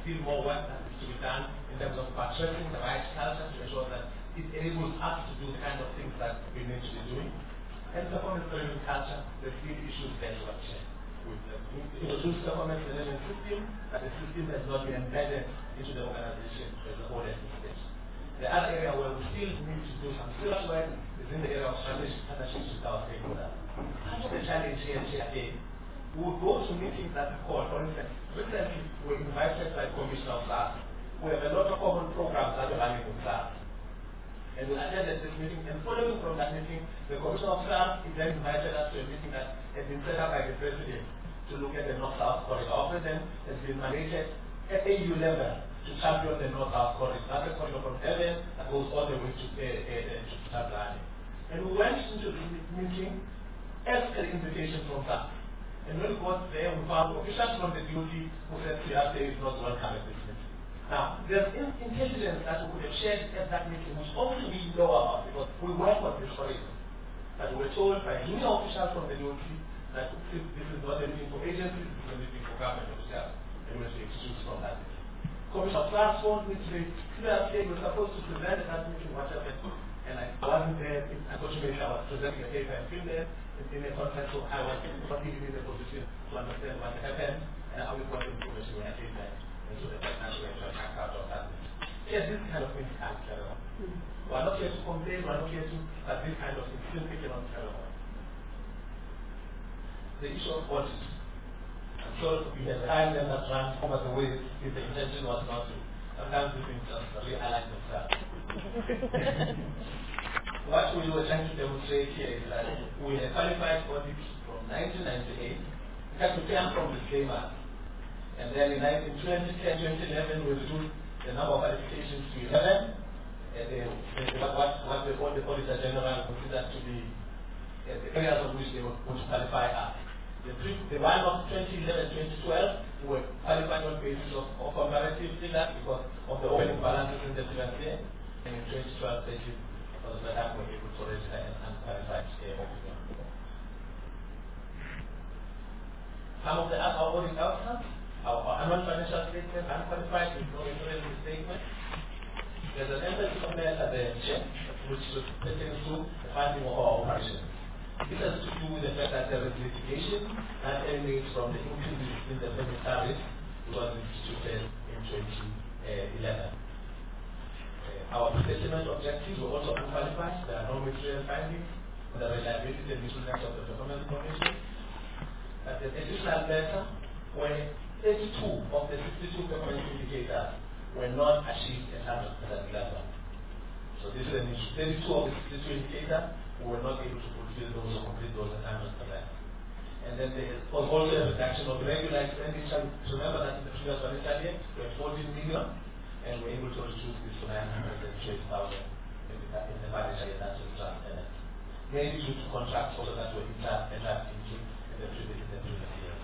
still more work that needs to be done in terms of purchasing the right culture to ensure that it enables us to do the kind of things that we need to be doing. And performance-driven culture, the three issues that we have shared. We've introduced performance management system, but the system has not been embedded into the organization as a whole at this stage. The other area where we still need to do some serious work is in the area of strategic partnerships with our stakeholders. Part of the challenge here today, we will go to meetings that we call, for instance, recently we were invited by Commissioner of SARS. We have a lot of common programs that we're running with SARS. And we attended this meeting, and following from that meeting, the Commissioner of SARS then invited us to a meeting that had been set up by the President to look at the North-South corridor. Our President has been mandated at A U level to champion the North-South corridor. That's a corridor from Durban that goes all the way to, uh, uh, to Tablani. And we went into this meeting as an invitation from SARS. And when we got there, we found officials from the duty who said, Siyate is not welcome at this meeting. Now, there's in- intelligence that we could have shared at that meeting, which only we know about because we work on this corridor. That we were told by junior officials from the duty that this, this is not a meeting for agencies, this is a meeting for government officials, and we were to excuse from that meeting. Commissioner Clark phoned me to say, clearly, we were supposed to present at that meeting what happened. And I wasn't there. Unfortunately, I was presenting a paper and film there in a conference, so I was not even in a position to understand what happened and how we got information when I did that. And so the financial way to attack out of that. Yes, this kind of things can carry on. We are not here to complain, we are not here to, but this kind of things simply cannot carry on. The issue of audit. I'm sure we have time and that runs over the way if the intention was not to. Sometimes these things just realign themselves. What we were trying to demonstrate here is that we have qualified audits from nineteen ninety-eight. In fact, we came from the same month. And then in twenty ten, twenty eleven, we reduced the number of qualifications to eleven. And then what, what the, what the Auditor General considered to be uh, the areas of which they would qualify us. The, three, the one of twenty eleven, twenty twelve, we were qualified on basis of, of comparative figures because of the opening balances in the previous year. And in twenty twelve, thirteen, was the time we were able to register an unqualified scale officer. Some of the other audit outcomes, our, our annual financial statement, unqualified with no interest in statement. There's an emphasis on there at the check, which pertains to the funding of our operations. This has to do with the fact that there is litigation that emanates from the increase in the payment tariff, which was instituted in twenty eleven. Uh, our assessment objectives were also unqualified. There are no material findings on the reliability and usefulness of the performance information. But the additional data were thirty-two of the sixty-two performance indicators were not achieved at one hundred percent level. So this is an issue. thirty-two of the sixty-two indicators we were not able to fulfill those or complete those at one hundred percent. And then there was also a reduction of regular expenditure. Remember that in the previous financial year, we had fourteen million, and we were able to reduce this to nine hundred twenty thousand in the, in the financial year that was last year. Mainly due to contracts also that were entered into in the previous, in the previous year.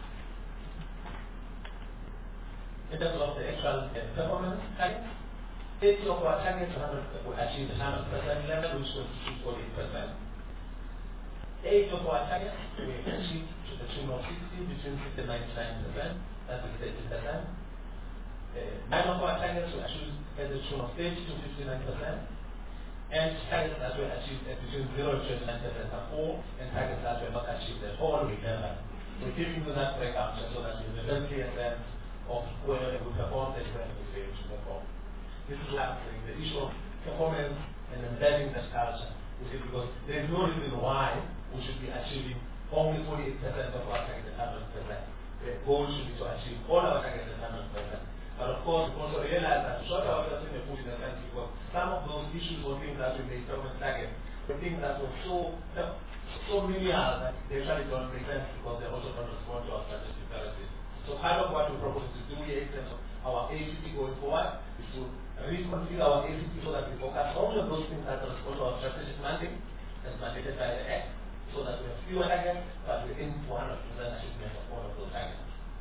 In terms of the actual uh, performance targets, eighty of our targets were achieved at one hundred percent level, which constitutes forty-eight percent. Eight of our targets were achieved to the tune of sixty, between sixty and ninety-nine percent, that is thirty percent. Uh, nine of our targets were achieved at the tune of thirty to fifty-nine percent. And targets that were achieved at between zero to twenty-nine percent are four, and targets that were not achieved at all with eleven. We're giving you that breakup so that you have a very clear sense of whether we perform and where we fail to perform. This is why I'm saying the issue of performance and embedding that culture, which is because there is no reason why we should be achieving only forty-eight percent of our targets at one hundred percent. The goal should be to achieve all our targets at one hundred percent. But of course, we also realize that to short ourselves in the food in the country, because some of those issues were things that we made permanent targets, were things that were so, so minimal that they actually don't make sense because they also don't respond to our strategic imperatives. So part of what we propose to do here in terms of our A C P going forward is to reconfigure our A C P so that we focus only on those things that respond to our strategic mandate as mandated by the Act, so that we have fewer targets, but we aim for one hundred percent achievement of all of those targets.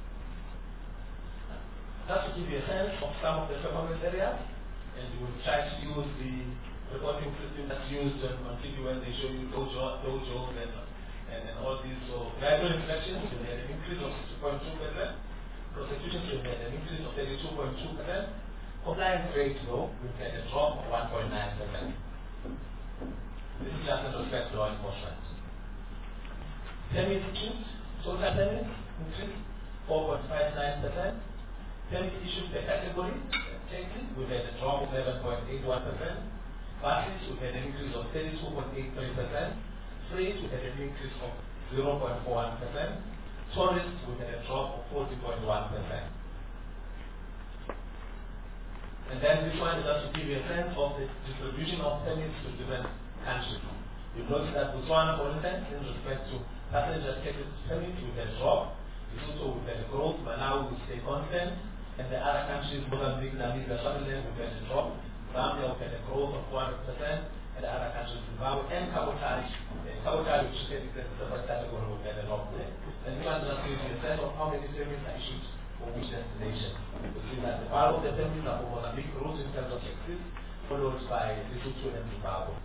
That will give you a sense of some of the performance areas, and you will try to use the reporting system that's used on T V when they show you Dow Jones and, and, and all these. So gradual inflections, we had an increase of two point two percent. Prosecutions will get an increase of thirty-two point two percent. Compliance rate, though, will get a drop of one point nine percent. This is just in respect to law enforcement. Permit issued, total permits increased four point five nine percent. Permit issued per category, taxis, will get a drop of eleven point eight one percent. Buses will get an increase of thirty-two point eight three percent. Freight will get an increase of zero point four one percent. Tourists will get a drop of forty point one percent. And then this one is just to give you a sense of the distribution of permits to different countries. You'll notice that Botswana, for instance, in respect to passenger ticket permits, will get a drop. Lesotho will get a growth, Malawi will stay constant, and the other countries, Mozambique, Namibia, Swaziland will get a drop. Zambia will get a growth of four hundred percent, and the other countries, Zimbabwe and Kabutari, and Kabutari, which is a separate category, will get a drop there. And we want to give you a sense of how many permits are issued for which destination. You see that the part of the permits are for Mozambique routes in terms of taxis, followed by Lesotho and Zimbabwe.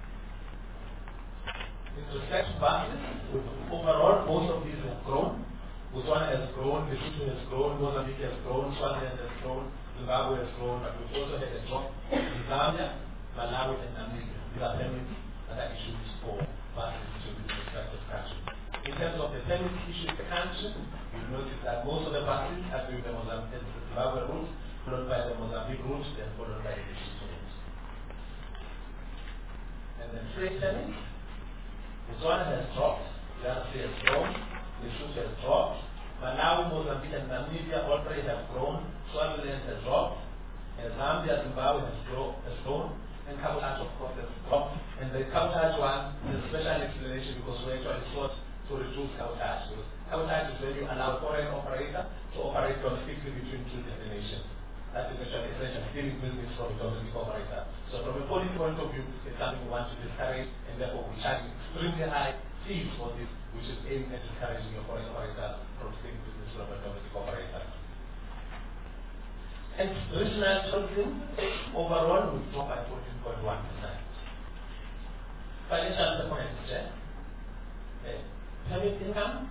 In respect to buses, overall, most of these have grown. Botswana has grown, Lesotho has grown, Mozambique has grown, Swaziland has grown, Zimbabwe has grown, but we've also had a drop in Zambia, Malawi, and Namibia. These are permits that are issued for buses to these respective countries. In terms of the permits issued per country, you'll notice that most of the buses are doing the Mozambique, the Zimbabwe route, followed by the Mozambique route, then followed by the Lesotho route. And then freight permits, Botswana has dropped, the other three has grown, Lesotho has dropped, Malawi, Mozambique, and Namibia all three have grown, Swaziland has dropped, and Zambia, Zimbabwe has, grow, has grown, and Kabutari, of course, has dropped. And the Kabutari one is a special explanation because we actually sought to reduce Kabutari. Because Kabutari is when you allow foreign operator to operate domestically between two destinations. That is actually essentially stealing business from a domestic operator. So from a policy point of view, it's something we want to discourage, and therefore we charge extremely high fees for this, which is aimed at discouraging your foreign operator from stealing business from a domestic operator. And regional tourism overall will drop by fourteen point one percent. Financial expenditure, uh, permit income,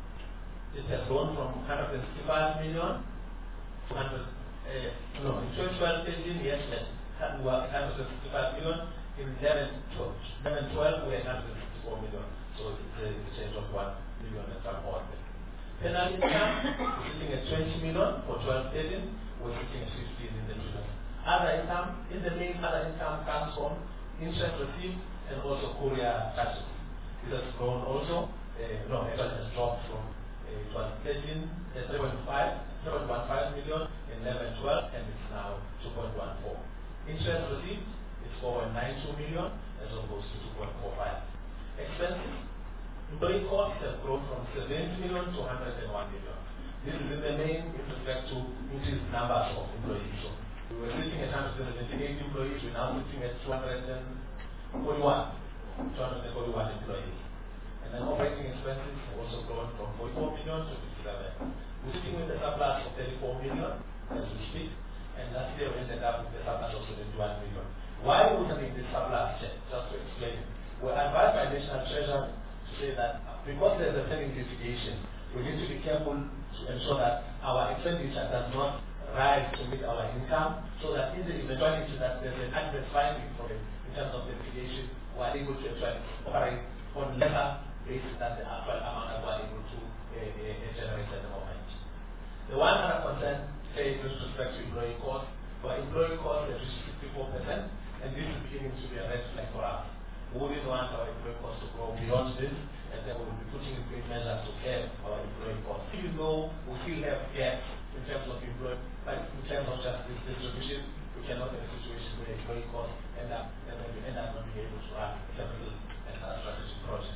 it has grown from one hundred sixty-five million to one hundred, uh, no, in twenty twelve thirteen, yes, yes, one hundred sixty-five million. In eleven twelve, we had one hundred sixty-four million. So it's a change of one million and some odd. Penal income, we're sitting at twenty million for twelve thirteen. We're sitting at fifteen in the middle. Other income, in the main other income comes from interest received and also courier charges. It has grown also, uh, no, it has dropped from uh, it was thirteen, uh, three point five, three point one five million in eleven twelve, and it's now two point one four. Interest received is four point nine two million as opposed to two point four five. Expenses, employee costs have grown from seventy million to one hundred one million. This is in the main in respect to increased numbers of employees. So we were sitting at one hundred seventy-eight employees, we're now sitting at two hundred forty-one, two hundred forty-one employees. And then operating expenses have also grown from forty-four million to fifty-seven. We're sitting with a surplus of thirty-four million as we speak, and last year we ended up with a surplus of seventy-one million. Why are we having this surplus check? Just to explain it. We're advised by National Treasury to say that because there's a pending litigation, we need to be careful to ensure that our expenditure does not rise to meet our income, so that in the eventuality that there's an adverse finding from it in terms of the litigation, we are able to actually operate on lesser basis than the actual amount that we are able to uh, uh, generate at the moment. The one other concern is with respect to employee costs. For employee costs, they reach fifty-four percent, and this is beginning to be a red flag for us. We wouldn't want our employee costs to grow beyond this, and then we'll be putting in place measures to curb our employee costs. Even though we still have gaps in terms of employee, but in terms of just this distribution, we cannot have a situation where employee costs end up, and then we end up not being able to run capital and our strategic projects.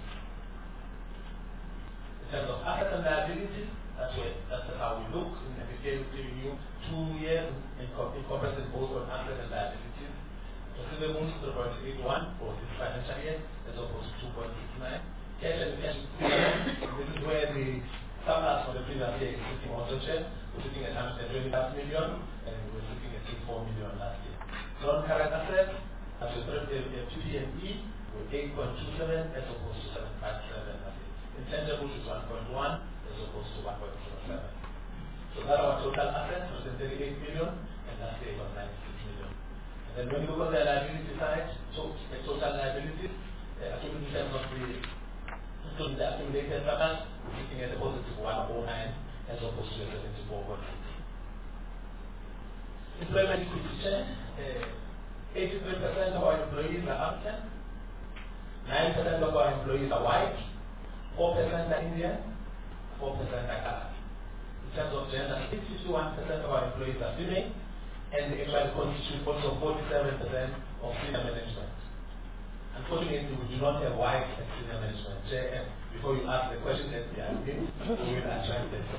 In terms of assets and liabilities, that's where that's how we look. In the detail, we're giving you two years in, in comparison both on assets and liabilities. Receivables three point eight one for this financial year as opposed to two point six nine. Cash and cash equivalents, this is where the surplus for the previous year is sitting also check. We're sitting at one hundred twenty-five million and we're sitting at eighty-four million last year. Non-current assets, as we put the P P and E, with eight point two seven as opposed to seven point five seven last year. Intangibles is one point one as opposed to one point seven seven. So So that's our total assets, was thirty-eight million, and last year was ninety-six million. And then when you look on the liability side, so the total liabilities, uh, accumulated in terms of the, including the accumulated balance, we're looking at a positive one oh nine as opposed to a seventy-four point six. Employment equity share, uh, eighty-three percent of our employees are African, nine percent of our employees are white, four percent are Indian, four percent are colored. In terms of gender, sixty-one percent of our employees are female, and they actually constitute also forty-seven percent of senior management. Unfortunately, we do not have white and senior management. J M, before you ask the question that we are doing, we will address it.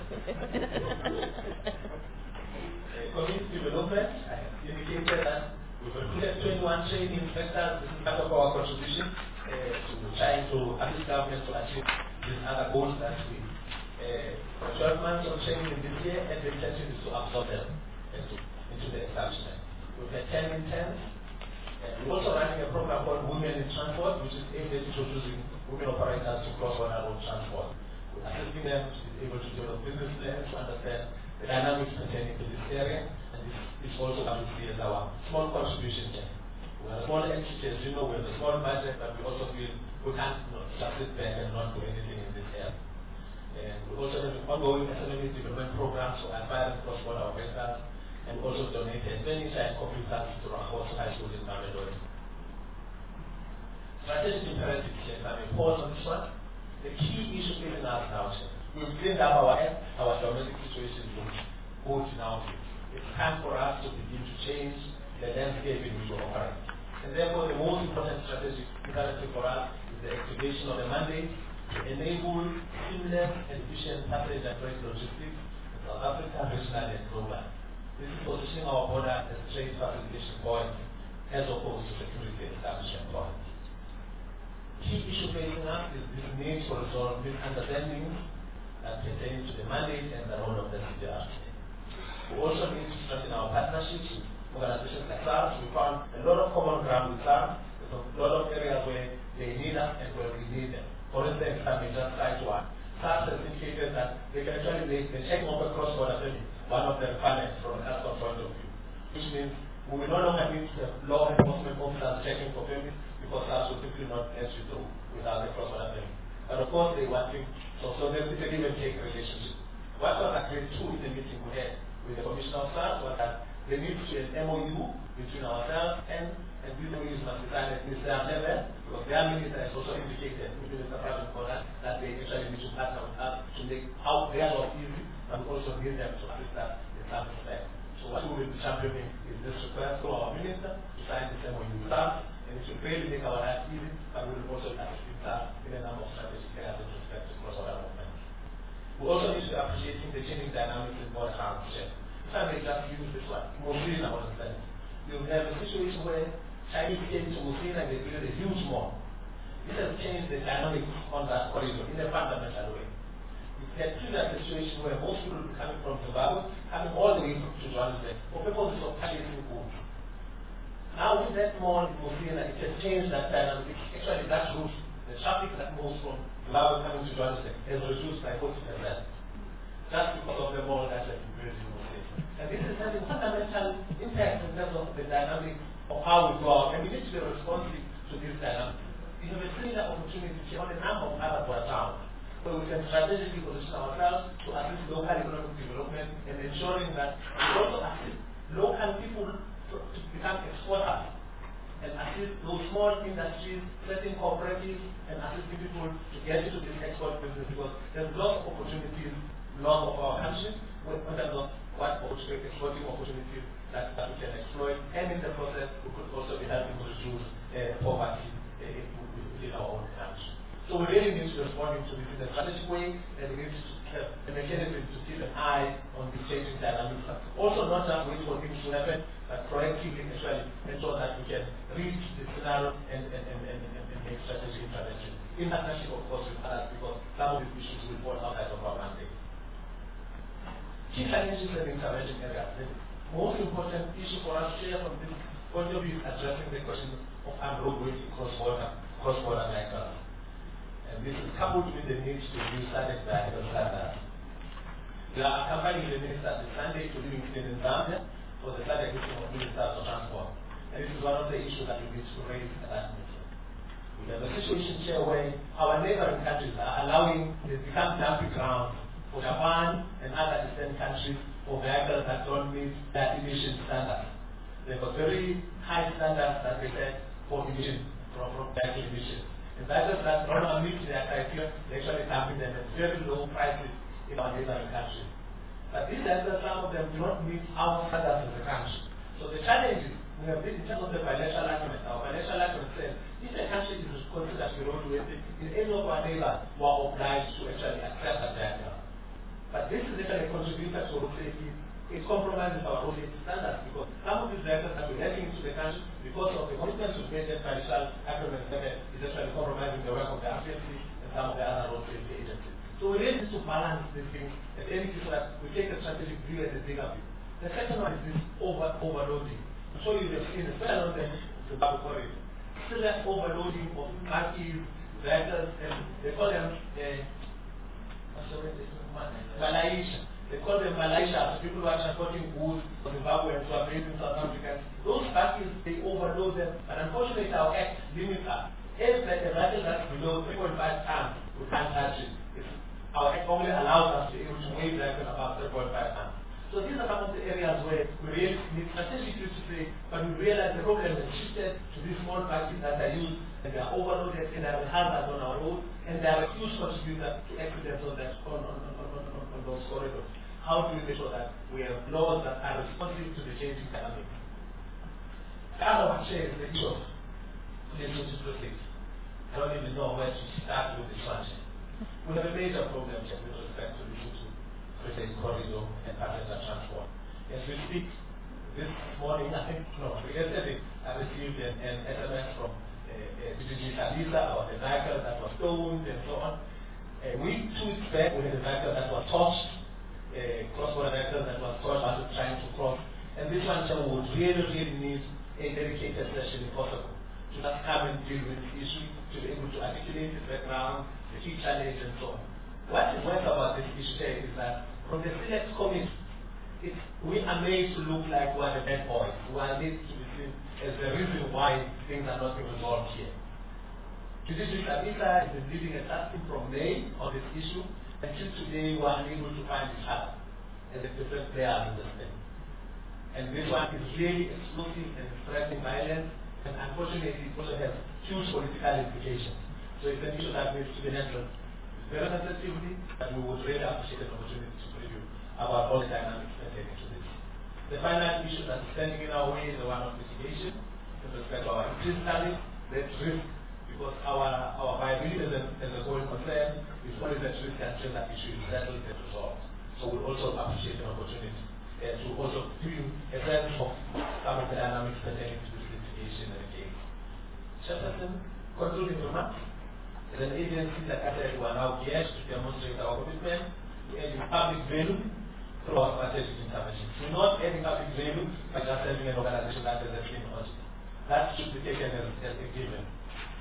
uh, community development, I have indicated that we've recruited twenty-one training inspectors. This is part of our contribution uh, to trying to assist government to achieve these other goals that we uh, twelve months of training in this year, and the intention is to absorb them into, into the establishment. We've had ten interns. Uh, we're also running a program called Women in Transport, which is aimed at introducing women operators to cross-border road transport. We're assisting them to be able to develop business plans to understand the dynamics pertaining to this area, and this is also coming to see as our small contribution there. We're a small entity, as you know, we have a small budget, but we also feel we can't you know, just sit back and not do anything in this area. And we also have an ongoing S M E development program, so aspiring cross-border operators, and also donated many science computers to Rakhoso High School in Mamelodi. Strategic imperatives here, if I may pause on this one. The key issue facing us now is we've cleaned up our our domestic situation looks good now. It's time for us to begin to change the landscape in which we operate. And therefore, the most important strategic imperative for us is the activation of the mandate to enable seamless and efficient passage and freight logistics in South Africa, regionally and globally. This is positioning our border as a trade facilitation point as opposed to security establishment point. Key issue facing us is this need to resolve misunderstandings that pertain to the mandate and the role of the C D R. We also need to strengthen our partnerships with organizations like SARS. We found a lot of common ground with SARS. There's a lot of areas where they need us and where we need them. For instance, I may just cite one. SARS has indicated that they can actually make the checking of a cross-border permit one of the requirements from a customs point of view, which means we will no longer need to have law enforcement officers checking for permits because SARS will simply not let you through without the cross-border permit. But of course, they want to, so, so there's a give and take relationship. What was agreed to in the meeting we had with the Commissioner of SARS was that there needs to be an M O U between ourselves and, and these M O Us must be signed at ministerial level, because their minister has also indicated, Minister Private for that, that they actually need to partner with us to make out their law easy, but we also need them to assist us in some respect. So what we will be championing is this request to our minister to sign this M O U with us, and it will really make our life easy, but we will also assist us in a number of strategic areas with respect to cross-border movement. We also need to be appreciating the changing dynamics in border transition. If I may just use this one, Musina, for instance, you have a situation where Chinese came to Musina and they built a huge mall. This has changed the dynamics on that corridor in a fundamental way. We had previous situation where most people were coming from Zimbabwe, coming all the way to Johannesburg, for purposes of purchasing food. Now with that mall in Musina, it has changed that dynamic. Actually, that route, the traffic that moves from Zimbabwe coming to Johannesburg has reduced by forty percent. Just because of the mall that has been built in Musina. And this is having fundamental impact in terms of the dynamic of how we go out, and we need to be responsive to this dynamic. We have a similar opportunity on a number of other border towns, where we can strategically position ourselves to assist local economic development and ensuring that we also assist local people to, to become exporters and assist those small industries, setting cooperatives, and assisting people to get into this export business, because there's lots of opportunities north of our country in terms of what exporting opportunities that, that we can exploit, and in the process we could also be helping to reduce uh, poverty uh, within our own country. So we really need to respond to this in a strategic way, and we need to have a mechanism to keep an eye on the changing dynamics. Also not just wait for things to happen, but proactively actually ensure that we can reach the scenario and, and, and, and, and, and make strategic intervention. In partnership, of course, with others, because some of these issues will fall outside of our mandate. Key challenges and intervention areas. The most important issue for us here from this point of view is addressing the question of unroadways cross-border, cross-border migrants. And this is coupled with the need to use standard diagonal standards. We are accompanying the minister this Sunday to do in Zambia for the Sunday meeting of ministers of transport. And this is one of the issues that we need to raise at that meeting. We have a situation here where our neighboring countries are allowing it become dumping ground for Japan and other Eastern countries for vehicles that don't meet their emission standards. They've got very high standards that they set for emission, from, from vehicle emissions. And vehicles that don't meet their criteria, they actually dumping them at very low prices in our neighboring countries. But these vehicles, some of them do not meet our standards as a country. So the challenge is, we have this in terms of the bilateral agreement. Our bilateral agreement says, if a country is considered to be roadworthy, in any of our neighbors who are obliged to actually accept that vehicle. But this is actually a contributor to road safety. It compromises our road safety standards because some of these vehicles that we're letting into the country because of the commitments we've made in bilateral agreement is actually compromising the work of the R C M C and some of the other road safety agencies. So we really need to balance these things at any so that we take a strategic view and a bigger view. The second one is this over overloading. I'm sure you have seen, especially on the Zimbabwe corridor, still that overloading of truckies, vehicles, and they call them uh, Malaysia. They call them Malaysia, so people who are transporting goods from Zimbabwe to are based in South Africa. Those truckies, they overload them, but unfortunately our Act limits us. If like a vessel that's below three point five tons, we can't touch it. It's, our Act only allows us to be able to weigh vehicles above three point five tons. So these are some of the areas where we really need strategically to say, but we realize the problem has shifted to these small buses that are used and they are overloaded and they are hazards on our road and they are a huge contributor to accidents on, that, on, on, on, on, on, on those corridors. How do we make sure that we have laws that are responsive to the changing dynamics? The other one here is the issue of relationship to safety. I don't even know where to start with this one. We have a major problem here with respect to the issue President corridor and passenger transport. As we speak, this morning, I think, no, yesterday, I received an, an S M S from uh, uh, Talisa about a vehicle that was stoned and so on. A week, two weeks back, we had a vehicle that was touched, a cross-border vehicle that was touched as trying to cross. And this one would really, really need a dedicated session if possible to just come and deal with this issue, to be able to articulate the background, the key challenge, and so on. What is worse about this issue is that from the select committee, it's, we are made to look like we are the bad boys. We are made to be seen as the reason why things are not being resolved here. Judiciary Kabisa has been leading a task team from May on this issue. Until today, we are unable to find each other as the different players in this thing. And this one is really explosive and threatening violence, and unfortunately, it also has huge political implications. So it's an issue that needs to be handled very sensitively, but we would really appreciate an opportunity to preview about all the dynamics pertaining to this. The final issue that is standing in our way is the one of mitigation with respect to our increased tariff, that's risk, because our our viability as a, as a going concern is always at risk until that issue is settled and resolved. So we also appreciate an opportunity uh, to also preview a sense of some of the dynamics pertaining to this litigation and the case. Chairperson, concluding remarks. As an agency that I said we are now geared to demonstrate our commitment to adding public value through our strategic interventions. We're not adding public value by just having an organization that has a clean audit. That should be taken as, as a given.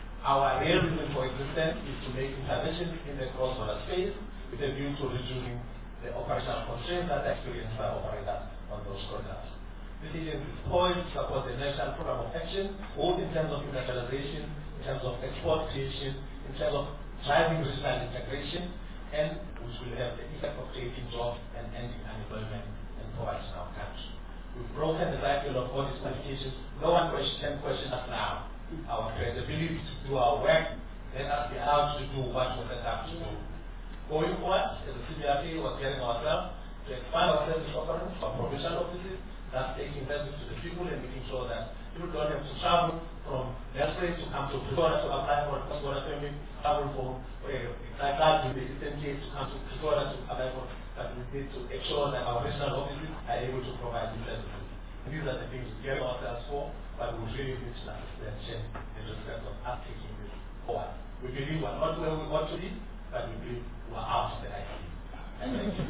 Our real reason for existence is to make interventions in the cross-border space with a view to reducing the operational constraints that are experienced by operators on those corridors. This agency is poised to support the national program of action, both in terms of industrialization, in terms of export creation, in terms of driving regional integration, and which will have the effect of creating jobs and ending unemployment and poverty in our country. We've broken the cycle of body qualifications. No one question, can question us now. Our credibility to do our work, let us be allowed to do what we're set up to do. Going forward, as a C B R K, we're getting ourselves to expand our service offerings for provincial offices, that's taking messages to the people and making sure that people don't have to travel from their place to come to Pretoria to apply for a cross-border permit, travel from like that in the Eastern Cape to come to Pretoria to apply for, but we need to ensure that our regional offices are able to provide these services. And these are the things we get ourselves for, but we really need to understand in respect of us taking this forward. We believe we're not where we want to be, but we believe we're out of the I C. Thank you.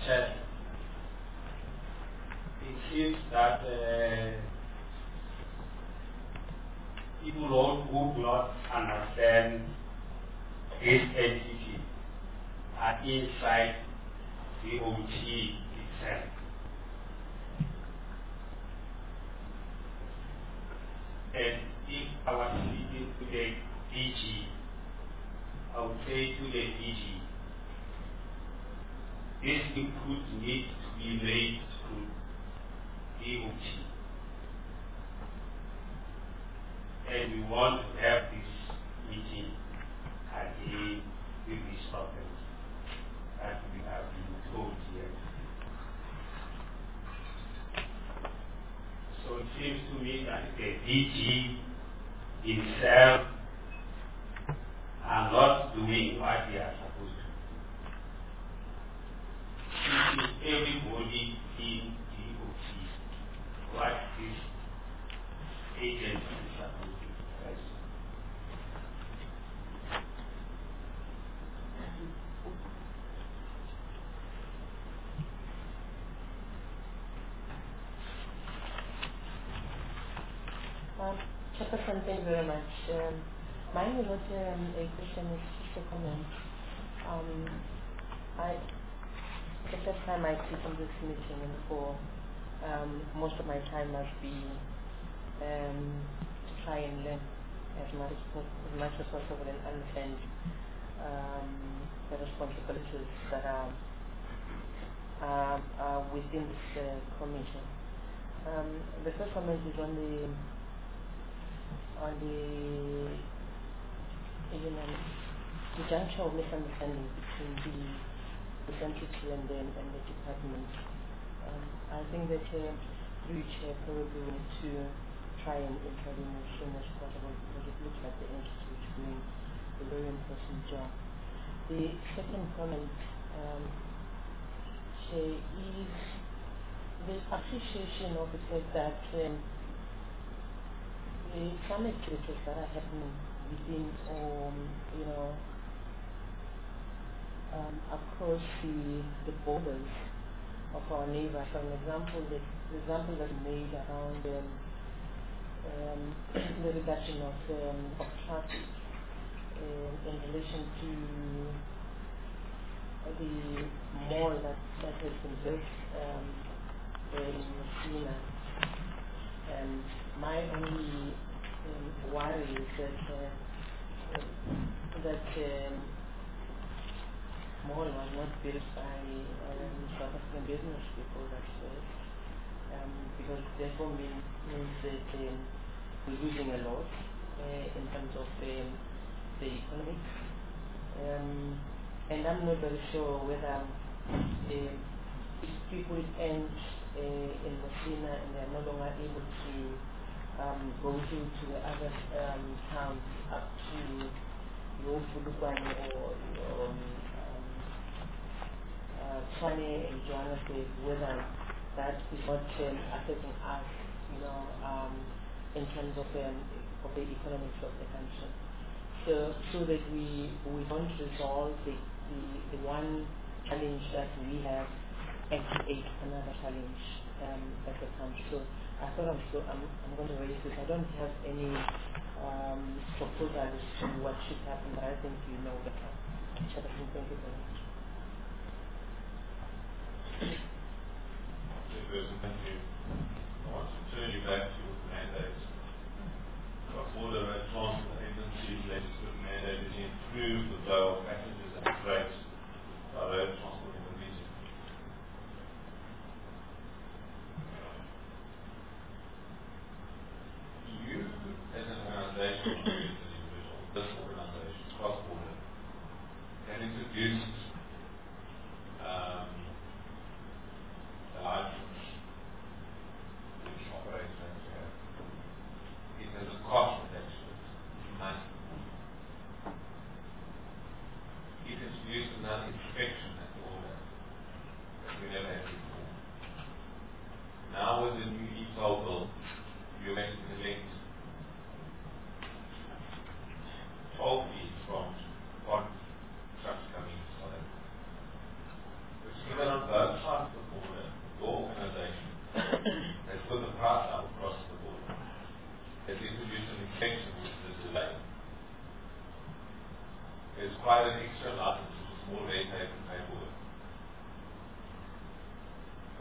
Chair, it seems that uh, people who do not understand this entity are inside the O T itself. And if I was speaking to the D G, I would say to the D G, this input needs to be made to the O T. And we want to have this meeting again with these problems that we have been told here. So it seems to me that the D G himself are not doing what they are supposed to. Teaching everybody in the O T what this agency is supposed to do. Um, Chairperson, thank you very much. Um, mine is not um, a question, it's just a comment. Um, I, the first time I sit on this meeting, and for um, most of my time must be um, to try and learn as much as, po- as much as possible and understand um, the responsibilities that are, um, are within this uh, commission. Um, the first comment is on the on the you know the juncture of misunderstanding between the the entity and the and the department. Um, I think that uh, you chair probably need to try and intervene as soon as possible because it looks like the entity is doing a very important job. The second comment um, say, is the appreciation of the fact that um, the some activities that are happening within, um, you know, um, across the, the borders of our neighbors. For example, the, the example that you made around um, um, the reduction of, um, of traffic uh, in relation to the mall that, that has been built um, in Messina. And my only um, worry is that uh, that um, mall was not built by um, South African business people, that's first, um, because therefore mean, means that um, we're losing a lot uh, in terms of um, the economics. Um, and I'm not very sure whether um, if people end uh, in Messina and they are no longer able to um, go to, to the other um, towns up to your Fulukwane or your um, uh, Tshwane and Johannesburg, whether that is not um, affecting us, you know, um, in terms of, um, of the economics of the country. So, so that we, we don't resolve the, the, the one challenge that we have and create another challenge um, as a country. So I thought I'm, so, I'm, I'm going to raise this. I don't have any um, proposals to what should happen, but I think you know better. Chairperson, thank you very much. Chairperson, thank you. I want to turn you back to the mandate. Cross-border road transport agencies' legislative mandate is to improve the flow of passengers and freight by road transport in the region. You, as an organization, or as an individual, this organization, cross-border, can introduce um, the license which operates as you have. It has a cost attached to it, money. It introduced another inspection at the border that we never had before. Now with the new e-toll bill, you're going to collect toll fees from foreign trucks coming to South Africa. It's given on both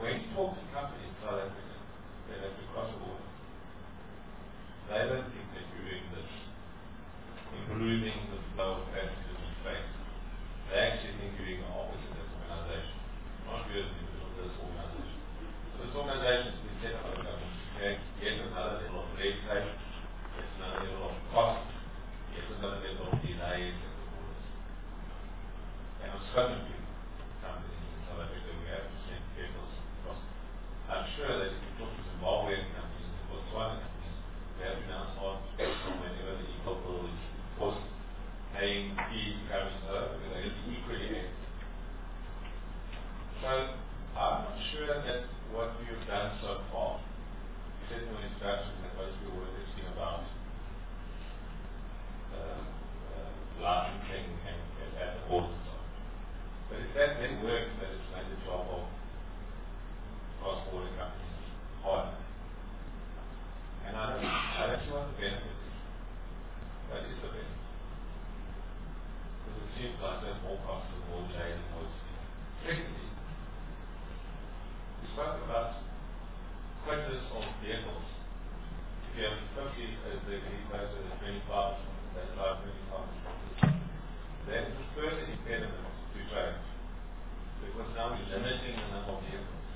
when you talk to companies in South Africa that have to cross the border, they don't think that you're doing this, improving the flow of passengers in space. They actually think you're doing the opposite of this organization, not you as an individual, this organization. So this organization has been set up by the government to create yet another level of red tape, yet another level of cost, yet another level of delays at the borders. And I'm spoken to companies in South Africa who have to send vehicles across. I'm sure that if you talk to Zimbabwean companies and Botswana companies, they have to now start whenever the equal bill is forced paying fees to come in South Africa, they get equally paid. So I'm not sure that what you've done so far, you said in your introduction that most people were thinking about uh, uh, licensing and, and at the borders and so on. But if that didn't work, that it's made the job of cross-border companies harder. And I don't, I don't see what the benefit is. What is the benefit? Because it seems like there's more cost and more jail and more speed. Secondly, we spoke about quotas of vehicles. If you have fifty as the quota is twenty-five, that's like twenty-five. That's the further impediment to trade. Because now we're limiting the number of vehicles.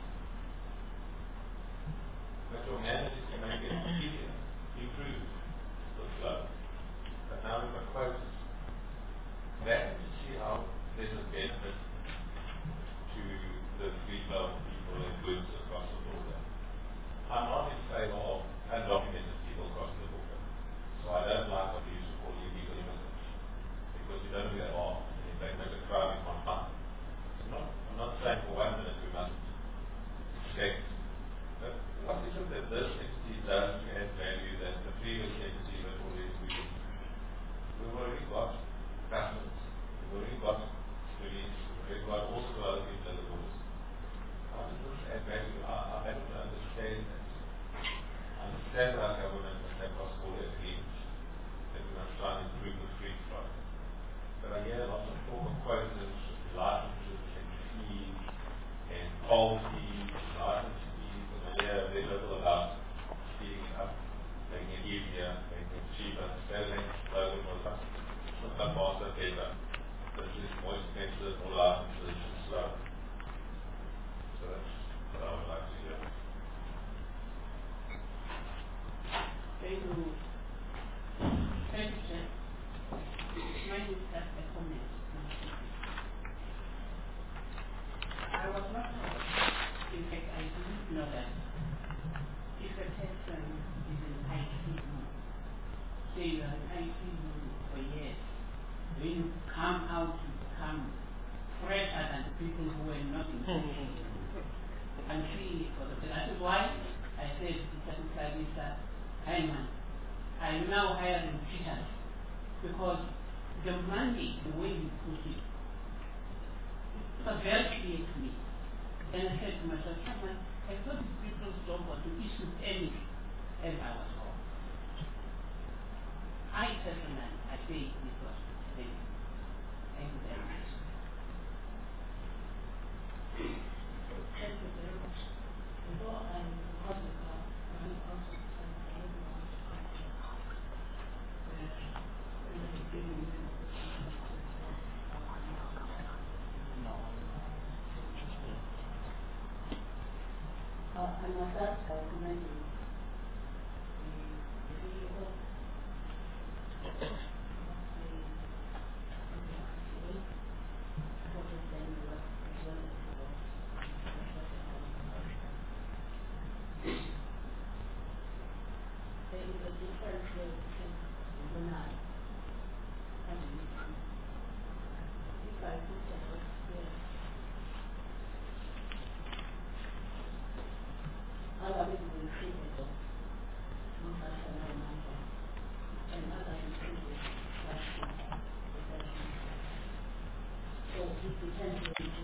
But your mandate is to make it easier, improve the flow. But now we've got quotas. That to see how there's a benefit to the free flow of people and goods across the border. I'm not in favor of undocumented people crossing the border. So I don't like what we used to call illegal immigrants. Because you don't know who they are. And in fact, there's a crowd in one month. So not, I'm not saying for one minute we must expect. But what is it that this entity does to add value that the previous entity that already we did? We've already got customs, we've already got police, we've already got all sorts of other people at the borders. How does this add value? I, I don't understand that. I understand that our government must have cross-border agreements, that we must try and improve the free flow. But I hear lots of talk of quotas, licenses, and fees, and toll fees, and license fees, and I hear very little about speeding it up, making it easier, making it cheaper. Sterling slogan was up. Some faster, better. This is more expensive, more licenses, and slow. So that's what I would like to hear. Thank you. Thank you, Chair. Mine is just a comment. I was not, in fact, I didn't know that if a person is in I C U, say you are in I C U for years, when you come out, you become fresher than the people who were not in I C U. And see, for the, that is why I said to Mister Hyman, I am now hiring teachers because the money, the way you put it, it was very clear to me. And I said to myself, someone, I thought people's job was to issue anything, and I was wrong. I personally, I say it was a mistake. Thank you very much. Thank you very much. Before I got the call, I also said I don't want to come here. When I give you the opportunity to talk about No. Uh, I must start by commending the C E O of the I C A for his daily work as well as the work. There is a difference here between you and I and you. If I put a box here, other people will see the box, no personal number, and other people will trust you. So it depends on you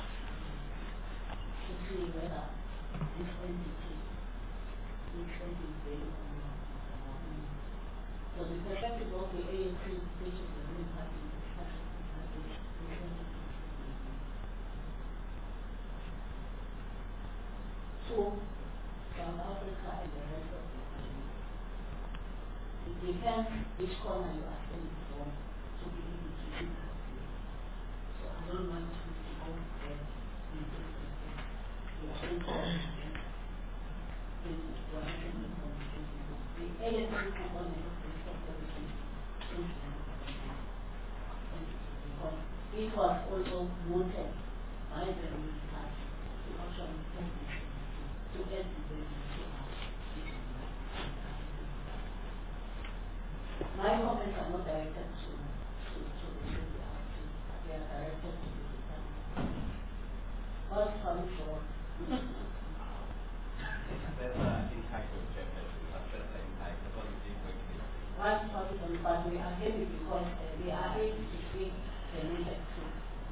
to see whether this entity is something very or not. So the perspective of the A N C, which is the main party in discussion, is that this entity is to South Africa and the rest of the country. It depends which corner you are staying from to be able to do that. So I don't want you to go there in this system. You are in the A S C component of the security because it was also voted by the ruling party to actually send this to get the business to us. My comments are not directed to, to, to the C D R C, they are directed to the department. What's coming for? There's an impact of chapter two, that's the impact, that's what we did quickly. One possible, but we are happy because uh, we are able to see the needed to.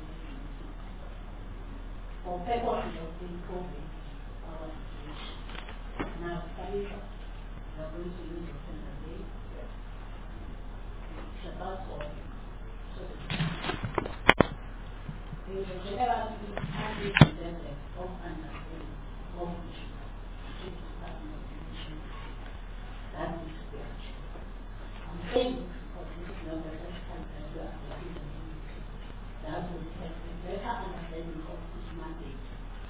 For purposes of improving our situation. Now, Khalifa, we are going to use your pen again. It's about all. So, there is a general understanding of understanding of issues. That is the action. I'm saying because this is not the first time that we are talking about it. That will have a better understanding of this mandate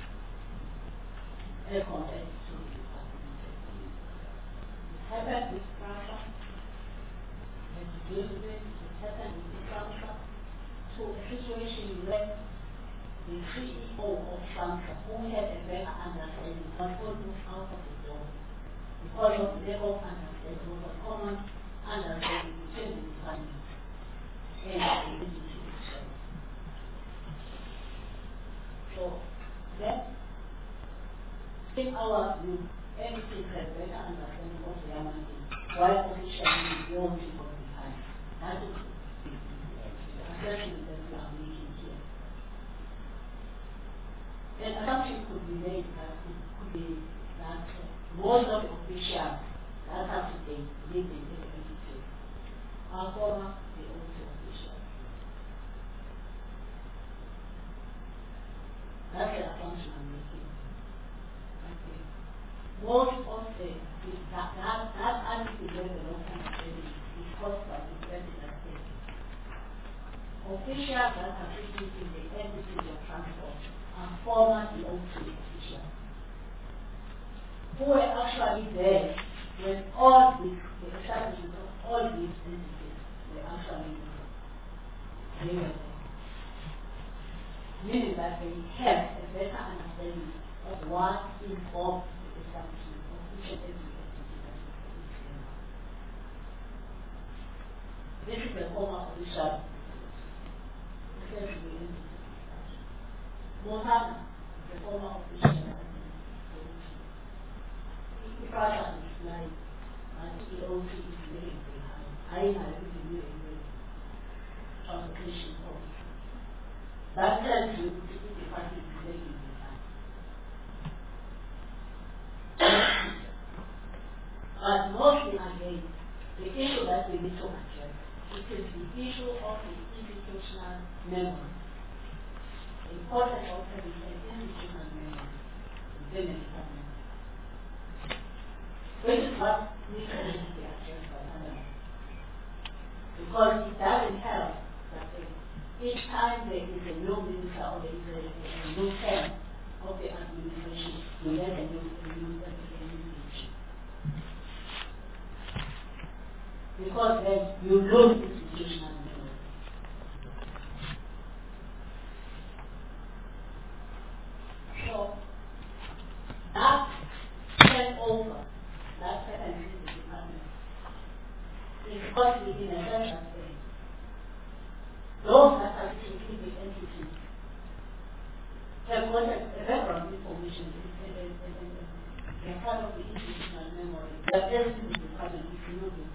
as compared to the department. It happened with Russia, and to deal with it, it happened with Russia, to a situation where the C E O of Samsung, who had a better understanding, was almost out of the door because of the level of understanding, was a common understanding between the department and the agency itself. So then, in our view, everything has better understanding of the mandate, while officially the own people behind. That is the assessment that we are making here. An assumption could be made that it could be that uh, most of the officials that have today live in the entity are former the old officials. That's the assumption I'm making. Okay. Most of the that that that attitude where the long term is caused by the president. Officials that are sitting in the entities of transport and former the O two officials who were actually there when all the, the establishment of all these entities were actually they were there. Meaning that they have a better understanding of what is of the establishment of each and every entity that is there. This is the former official. Montana, the former official, if I had this line, I think the O T is laying behind. I might be doing the transportation policy. That tells you the party is laying behind. But mostly again, the issue that we need to address, it is the issue of the institutional memory. The importance of having an institutional memory within the department. Which is what needs to be addressed by others. Because it doesn't help that each time there is a new minister or there is a, a, a new term of the administration, we have a new, a new, a new issue. Because then you lose institutional memory. So that turnover, that second in the department, is costly in a sense that those that are sitting in the entity have got a background information, they are part of the institutional memory. That everything in the department is moving.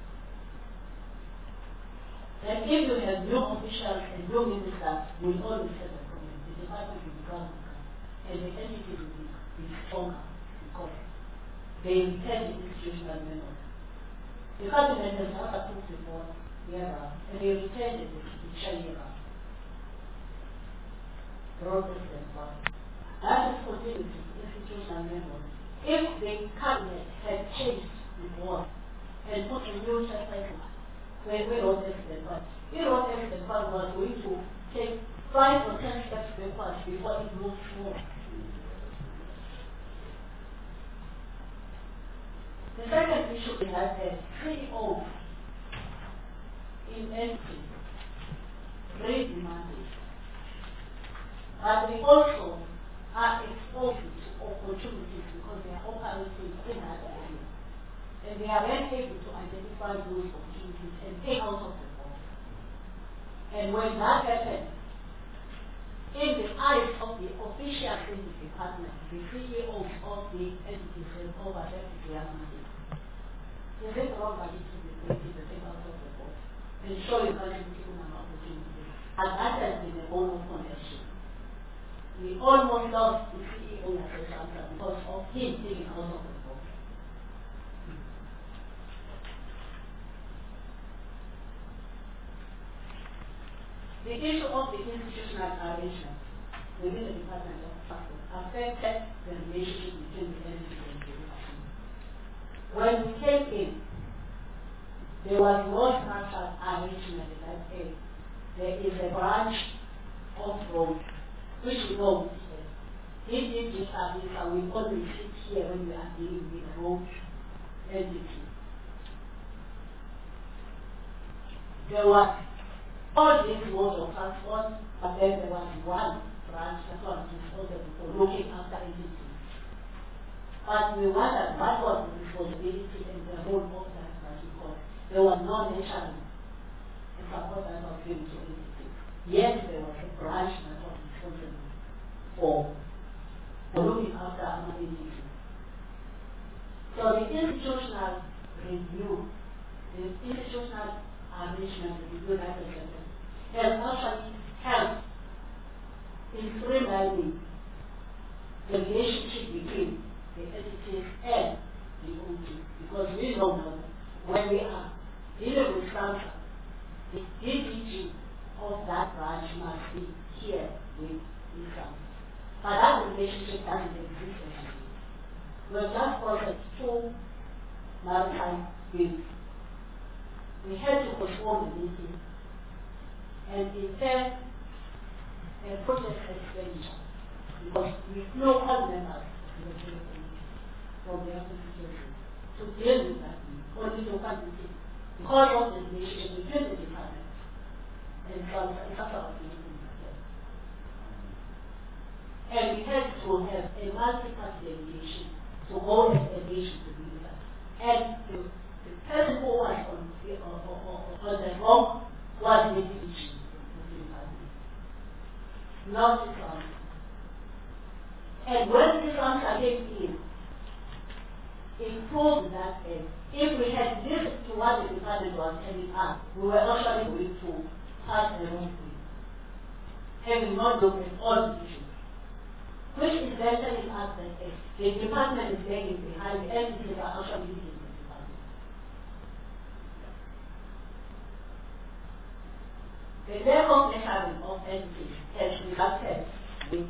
And if you have new officials and new ministers, we always have a problem. The department will become and the entity will be, be stronger because they retain the institutional memory. The cabinet has not approved the board era, and they retain the judicial era. Progress and power. That is continuity, institutional institutional memory. If the cabinet had changed the board and put a new chairperson, we we wrote President Bush. We wrote President Bush was going to take five or ten steps backwards before it moved forward. The second issue is that the C E O in entity very demanding. But we also are exposed to opportunities because they are operating in that area. And they are then able to identify those opportunities and take out of the box. And when that happens, in the eyes of the officials in the department, the C E Os of the entities will overstep their mandate. Is it wrong that it should be created to take out of the box and show you how to give them an opportunity? And that has been a bone of connection. We almost lost the C E O as a chapter because of him taking out of the box. The issue of the institutional arrangement within the Department of Transport affected the relationship between the entities and the department. When we came in, there was no structural arrangement that hey, there is a branch of road which we know this is this service and we only sit here when we are dealing with the road entity. There was all these modes of transport, but then there was one branch that was responsible for looking after entities. But we wondered what was the responsibility and the role of that branch because there was no nation to support that was given to entities. Yes, there was a branch that was responsible for, for looking after another entity. So the institutional review, the institutional arrangement of the United States has actually helped in streamlining the relationship between the entities and the O T. Because we know now when we are dealing with cancer, the D D G of that branch must be here with the cancer. But that relationship doesn't exist anymore. We have just processed two maritime bills. We had to postpone the meeting and instead a project expenditure because we know all members from the association to deal with that only to come to it because of the relationship between the department and from the couple of meetings. And we had to have a multi-party delegation to hold a delegation to do that. And the, the person who was on the, on, on, on the wrong was the delegation of the department, not the council. And when the council came in, it proved that uh, if we had listened to what the department was telling us, we were actually going to pass a wrong way, having not looked at all the issues. Which is then telling us that uh, the department is lagging behind, the entities are actually leading the department. The lack of measuring of entities has resulted with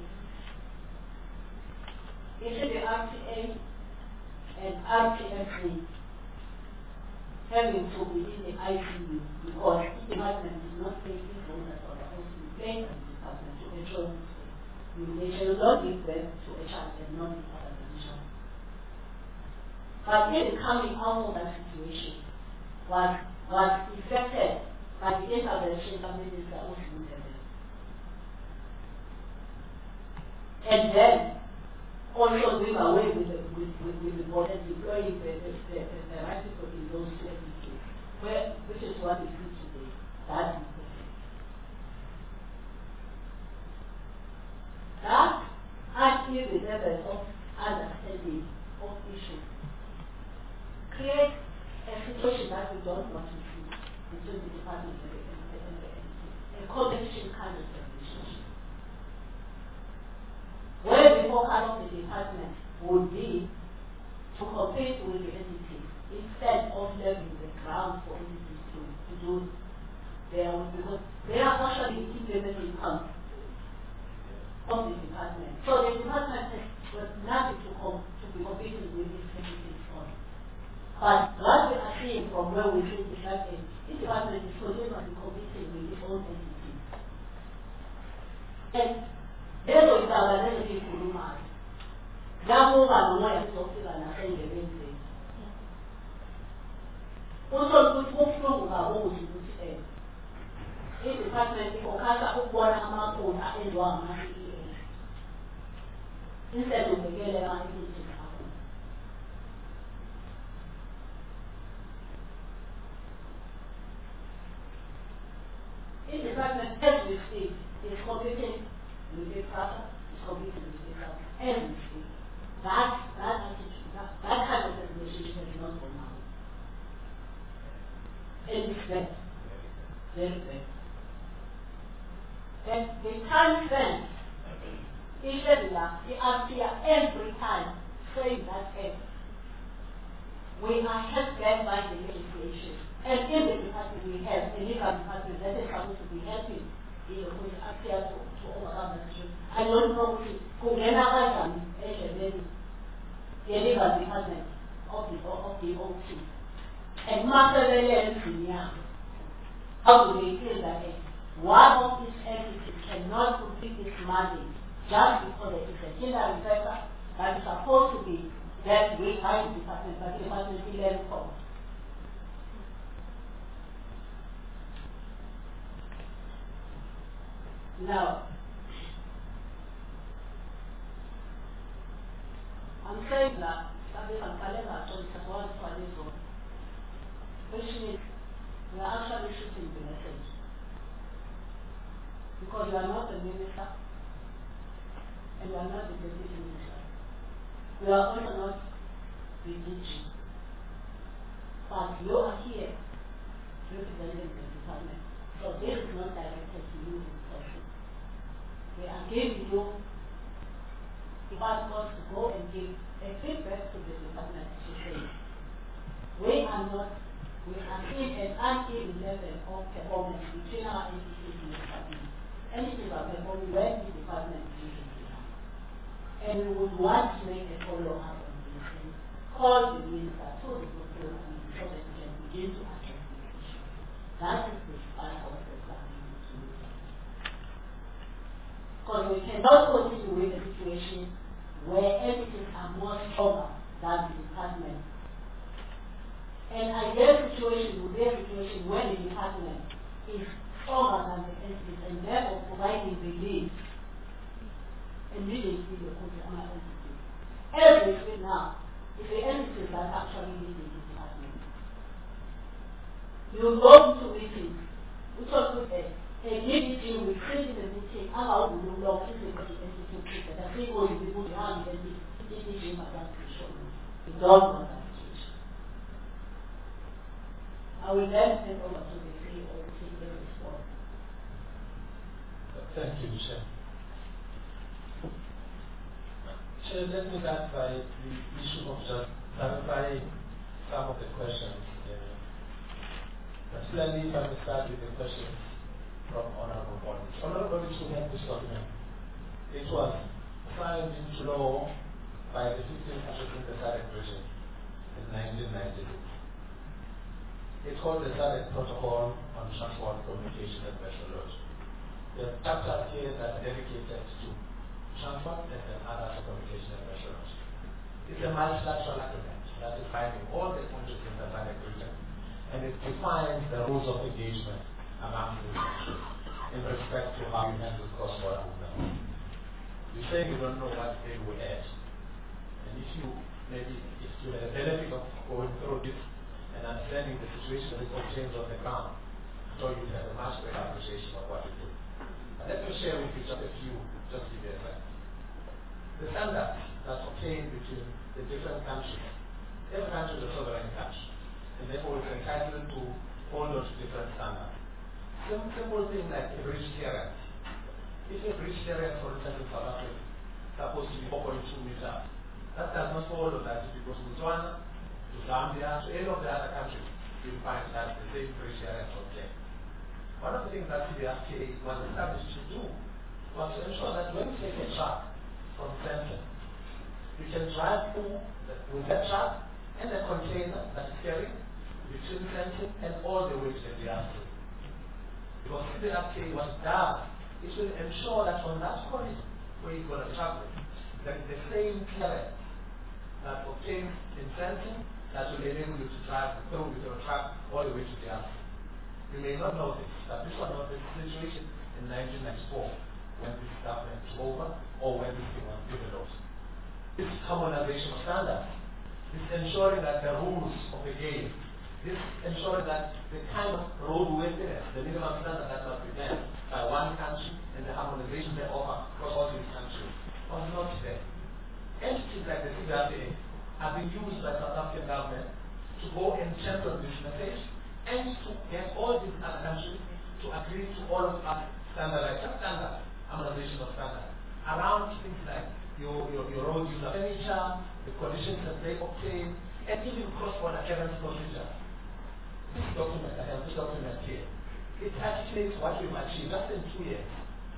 either the R T A and R T M C having to be in the I C U because the department is not taking voters or the hospital paying the department to ensure they shall not give them to a child and not the other position. But in coming out of that situation was was affected by the intervention of Minister Osman. And then also doing away with the with, with, with the board and deploying the, the, the, the right people in those two entities, where which is what we do today. That's that actually the level of understanding of issues create a situation that we don't want to see between the department and the entity, a competition kind of relationship. Where the focus of the department would be to compete with the entities instead of leaving the ground for entities to, to do their own, because they are actually implementing concepts of the department. So the department has got nothing to, com- But what we are seeing from where we sit is that this department is continuously competing with its own entities. And lezo izaba lezo ziyikhulumayo ziyabuka nomoya sizofika nasendlebeni zethu. Uthola ukuthi kubuhlungu kakhulu ukuthi um i-department ifokhasa ukubona amaphutha enziwa ngama-C E S instead ubhekele ama-entities akhona. I-department as we speak is competing with the prasa, is competing with the prasa as we speak. That, that attitude, that, that kind of relationship is not for now. And it's bad. Very bad. And the time spent, Ishebula, he appear every time saying that hey, we are held back by the legislation. And in the department we have a legal department that is supposed to be helping you know, with appear to, to overcome the situation. I don't know if Kugena Adam is the legal department of the of the O T. And Master Lelia, how do they feel that hey, one of these entities cannot complete this mandate just because it is a killer reserve that is supposed to be dealt with by the department, but the department will let it come. Now, I'm saying that I'm which means we are actually shooting the message. Because you are not the minister, and you are not the deputy minister. You are also not the D G. But you are here representing the department. So this is not directed to you in person. We are giving you the passport to go and give a feedback to the department to say, we are not, we are seeing an uneven level of performance between our entities and the department. Entities are performing well in the department usually. And we would want to make a follow-up on this and call the minister to the control committee so that we can begin to address this issue. That is the part of the planning to do. Because we cannot continue with a situation where entities are more stronger than the department. And I guess situation would be a situation where the department is stronger than the entities and therefore providing relief and leading to the consumer entities. As we speak now, it's the entities that actually lead the department. You go to meetings, we talk with a a meeting, we create the meeting, and how we will log into the entity to the people who will be behind the meeting, it does not that situation. I will then hand over to the C E O to take the response. Thank you, Michelle. So let me start by the issue of just clarifying some of the questions. Uh, particularly if I may start with the questions from Honorable Bodies. Honorable Bodies who had this document. It was signed into law by the fifteenth African the SADC region in nineteen ninety-two. It's called the SADC Protocol on Transport, Communication and Meteorology. There are chapters here that are dedicated to transport and then others to communication and meteorology. It's a multilateral agreement that is binding all the countries in the SADC region, and it defines the rules of engagement among the countries in respect to how you handle cross-border movement. You say you don't know what they will add, and if you maybe if you have the benefit of going through this and understanding the situation that obtains on the ground, so you have a much better appreciation of what you do. But let me share with you just a few, just to give you a sense. The standards that obtain between the different countries. Every country is a sovereign country, and therefore it's entitled to hold on to different standards. Some simple thing like a bridge clearance. If a bridge clearance, for instance, in South Africa, is supposed to be four point two meters, that does not follow that if you go to Botswana, to Zambia, to any of the other countries, you'll find that the same bridge clearance was there. One of the things that the F T A was established to do was to ensure that when you take a truck from Central, you can drive through the, with that truck and the container that is carrying between fencing and all the way to the D R C. Because if the D R C was done, it will ensure that on that corridor where you're going to travel, that is the same clearance that obtains in fencing that will enable you to drive through with your truck all the way to the D R C. You may not know this, that this was not the situation in nineteen ninety-four when this government took over or when this thing was developed. This harmonization of standards is ensuring that the rules of the game, this ensuring that the kind of roadworthiness, the minimum standard that was presented by one country and the harmonization they offer across all these countries was not there. Entities like the C B R C A have been used by the South African government to go and champion this message and to get all these other countries to agree to all of us standardized standards, harmonization of standards, around things like your, your, your road user furniture, the conditions that they obtain, and even cross-border clearance procedure. This document, I have this document here, it articulates what we've achieved just in two years,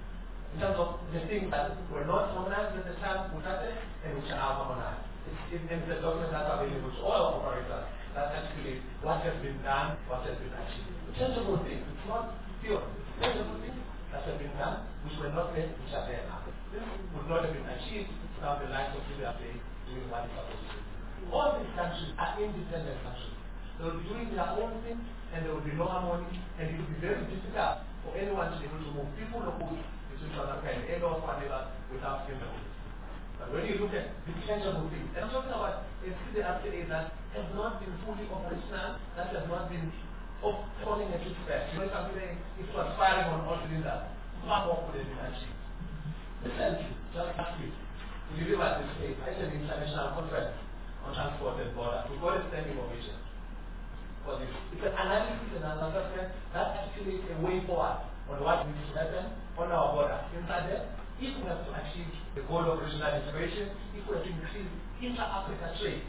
in terms of the things that were not harmonized at the time we started and which are now harmonized. It's, it, it's a document that's available to all our operators that articulates what has been done, what has been achieved. Tangible things, it's not pure, it's tangible things that have been done, which were not there, which are there now. This would not have been achieved without the likes of C B R C A doing what it's supposed to do. All these countries are independent countries. They will be doing their own thing, and there will be no harmony, and it will be very difficult for anyone to be able to move people or goods between South Africa and any of our neighbors without getting the goods. But when you look at the tangible things, and I'm talking about a C B R C A that has not been fully operational, that has not been falling at its best. You know, something saying it was firing on all cylinders, far more could have been achieved. Recently, just last week, we delivered this case at an international conference on transport and border. We got a standing ovation for this. It's an analysis and an assessment that articulates a way forward on what needs to happen on our border. Inside there, if we have to achieve the goal of regional integration, if we have to increase intra-Africa trade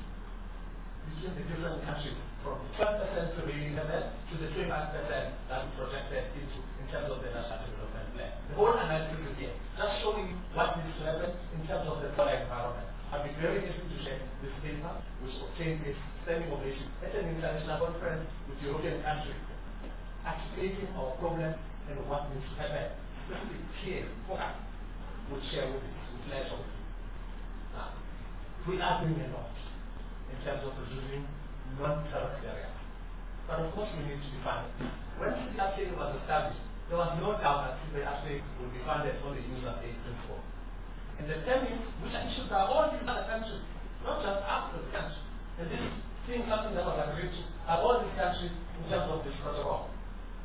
between the different countries from twelve percent to the internet to the twenty-five percent that we projected into in terms of the national development plan. The whole analysis is here, just showing what needs to happen in terms of the border environment. I'll be very happy to share this paper, which obtained a standing ovation at an international conference with European countries, articulating our problem and what needs to happen. Especially clear, focus, we'll share with you, with pleasure with you. Now, we are doing a lot in terms of reducing non-terrorist areas. But of course we need to be funded. When C B R C A was established, there was no doubt that C B R C A would be funded on the use of aid principle. And the terms which are issued by all these other countries, not just African countries. And this is seeing something that was agreed to by all these countries in terms of this protocol.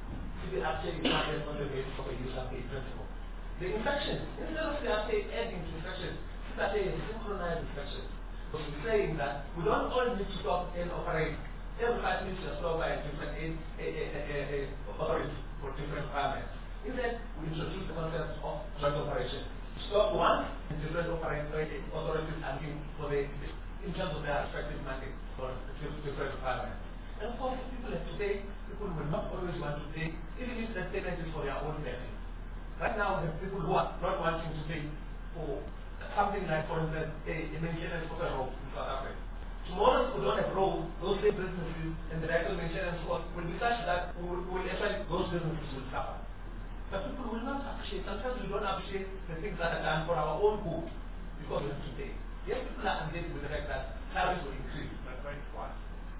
C B R C A is funded on the basis of a use of aid principle. The infection, instead of C B R C A adding to infection, C B R C A is synchronized infection. But we're saying that we don't all need to stop and operate. Every five minutes you're stopped by a different aid, a, a, a, a, a authority for different requirements. Instead, we introduce the concept of joint operation. Stop one, and different authorities are looking for the, in terms of their respective mandate for different requirements. And of course, people have to pay. People will not always want to pay, even if the payment is for their own benefit. Right now, there are people who are not wanting to pay for something like, for instance, a, a maintenance of a road in South Africa. Tomorrow, if we don't have road, those same businesses and the actual maintenance cost will be such that we will, we will actually, those businesses will suffer. But people will not appreciate, sometimes we don't appreciate the things that are done for our own good because we have to pay. Yes, people are engaged with the fact that salaries will increase, but very fast.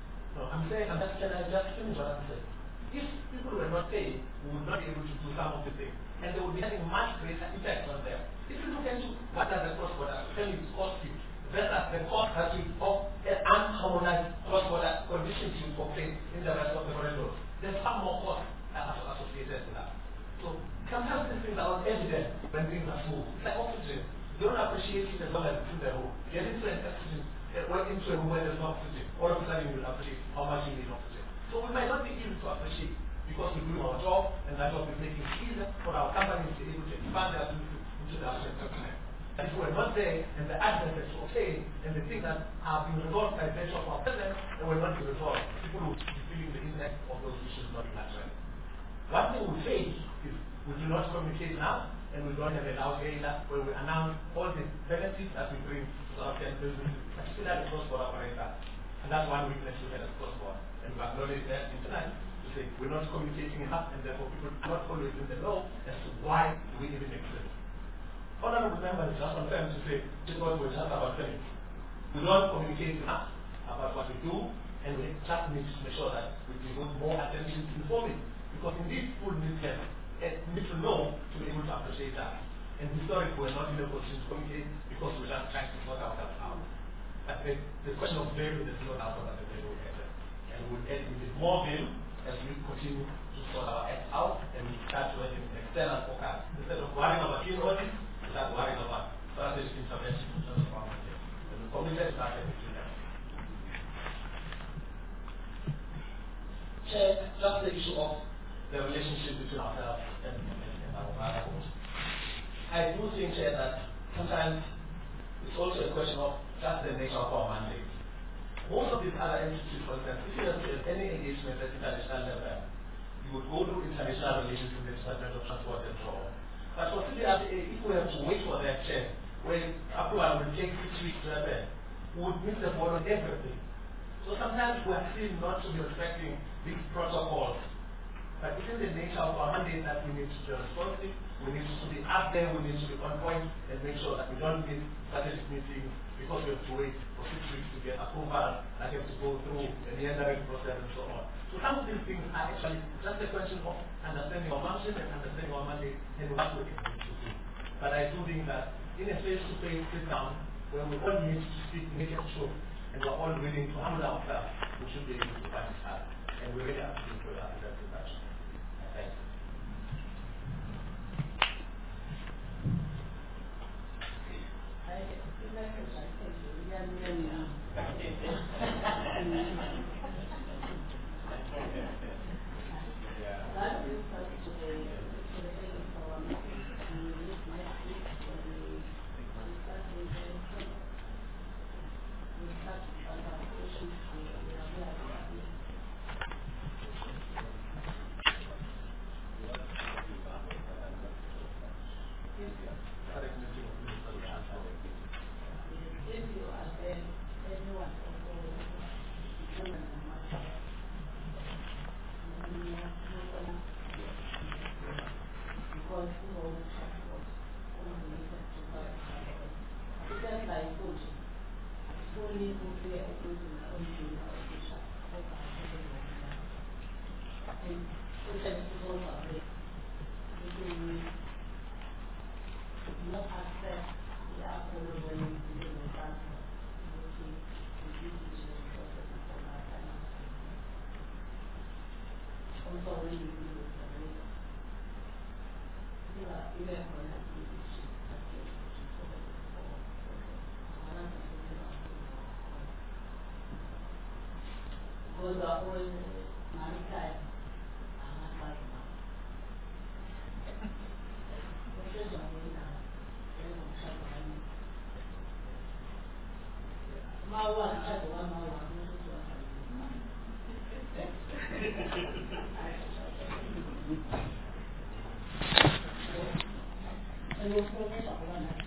So I'm saying, I'm just, can I just finish what I'm saying? If people were not paying, we would not be able to do some of the things. And they would be having much greater impact on them. If you look into what does the cross-border spending cost you, versus the cost that you of an unharmonized cross-border conditions you obtain in the rest of the corridors, there's far more cost associated with that. So sometimes these things are not evident when things are smooth. It's like oxygen. You don't appreciate it as long as it's in the room. Get into an oxygen, went into a room where there's no oxygen. All of a sudden you will appreciate how much you need oxygen. So we might not be able to appreciate because we do our job, and that job is making it easier for our companies to be able to expand their business into the African continent. And if we're not there, and the advantages to obtain, and the things that have been resolved by virtue of our presence, and will not be resolved, people will be feeling the impact of those issues not being addressed. One thing we face is we do not communicate now, and we don't have a loud area where we announce all the benefits that we bring to our businesses, particularly cross-border operators. And that's one weakness we had at cross-border. And we acknowledge that in tonight to say we're not communicating enough, and therefore people are not always in the know as to why we even exist. Honorable members just confirmed to say because we're just about training. We don't communicate enough about what we do, and we just need to make sure that we devote more attention to informing. Because indeed people need to, uh, need to know to be able to appreciate that. And historically we're not in a position to communicate because we're just trying to sort ourselves out. But the, the question of value is not out of the value we have. And we'll add with more value as we continue to sort our acts out and we start working with external forecast. Instead of worrying about team audit, we start worrying about strategic intervention in terms of our market. And the commitment is not between them. Chair, just the issue of the relationship between ourselves and, and, and our partners. I do think, Chair, that sometimes it's also a question of just the nature of our mandate. Most of these other entities, for instance, if you have any engagement at international level, you would go through international relations in the Department of Transport and so on. But for C D R A, if we have to wait for that, Chair, when approval will take six weeks to happen, we would miss the board on everything. So sometimes we are seen not to be respecting these protocols. But within the nature of our mandate that we need to be responsive, we need to be up there, we need to be on point and make sure that we don't miss strategic meetings because we have to wait for six weeks to get approval, and have to go through a meandering process and so on. So some of these things are actually just a question of understanding our function and understanding our mandate and what we can do. But I do think that in a face-to-face sit down, where we all need to speak naked truth and we're all willing to humble ourselves, we should be able to participate. And we really appreciate for that introduction. Thank you. Because our whole maritime are not right now. What is our way now? They don't have money. My one, I have one, my one, this is what I do. And we'll focus on one.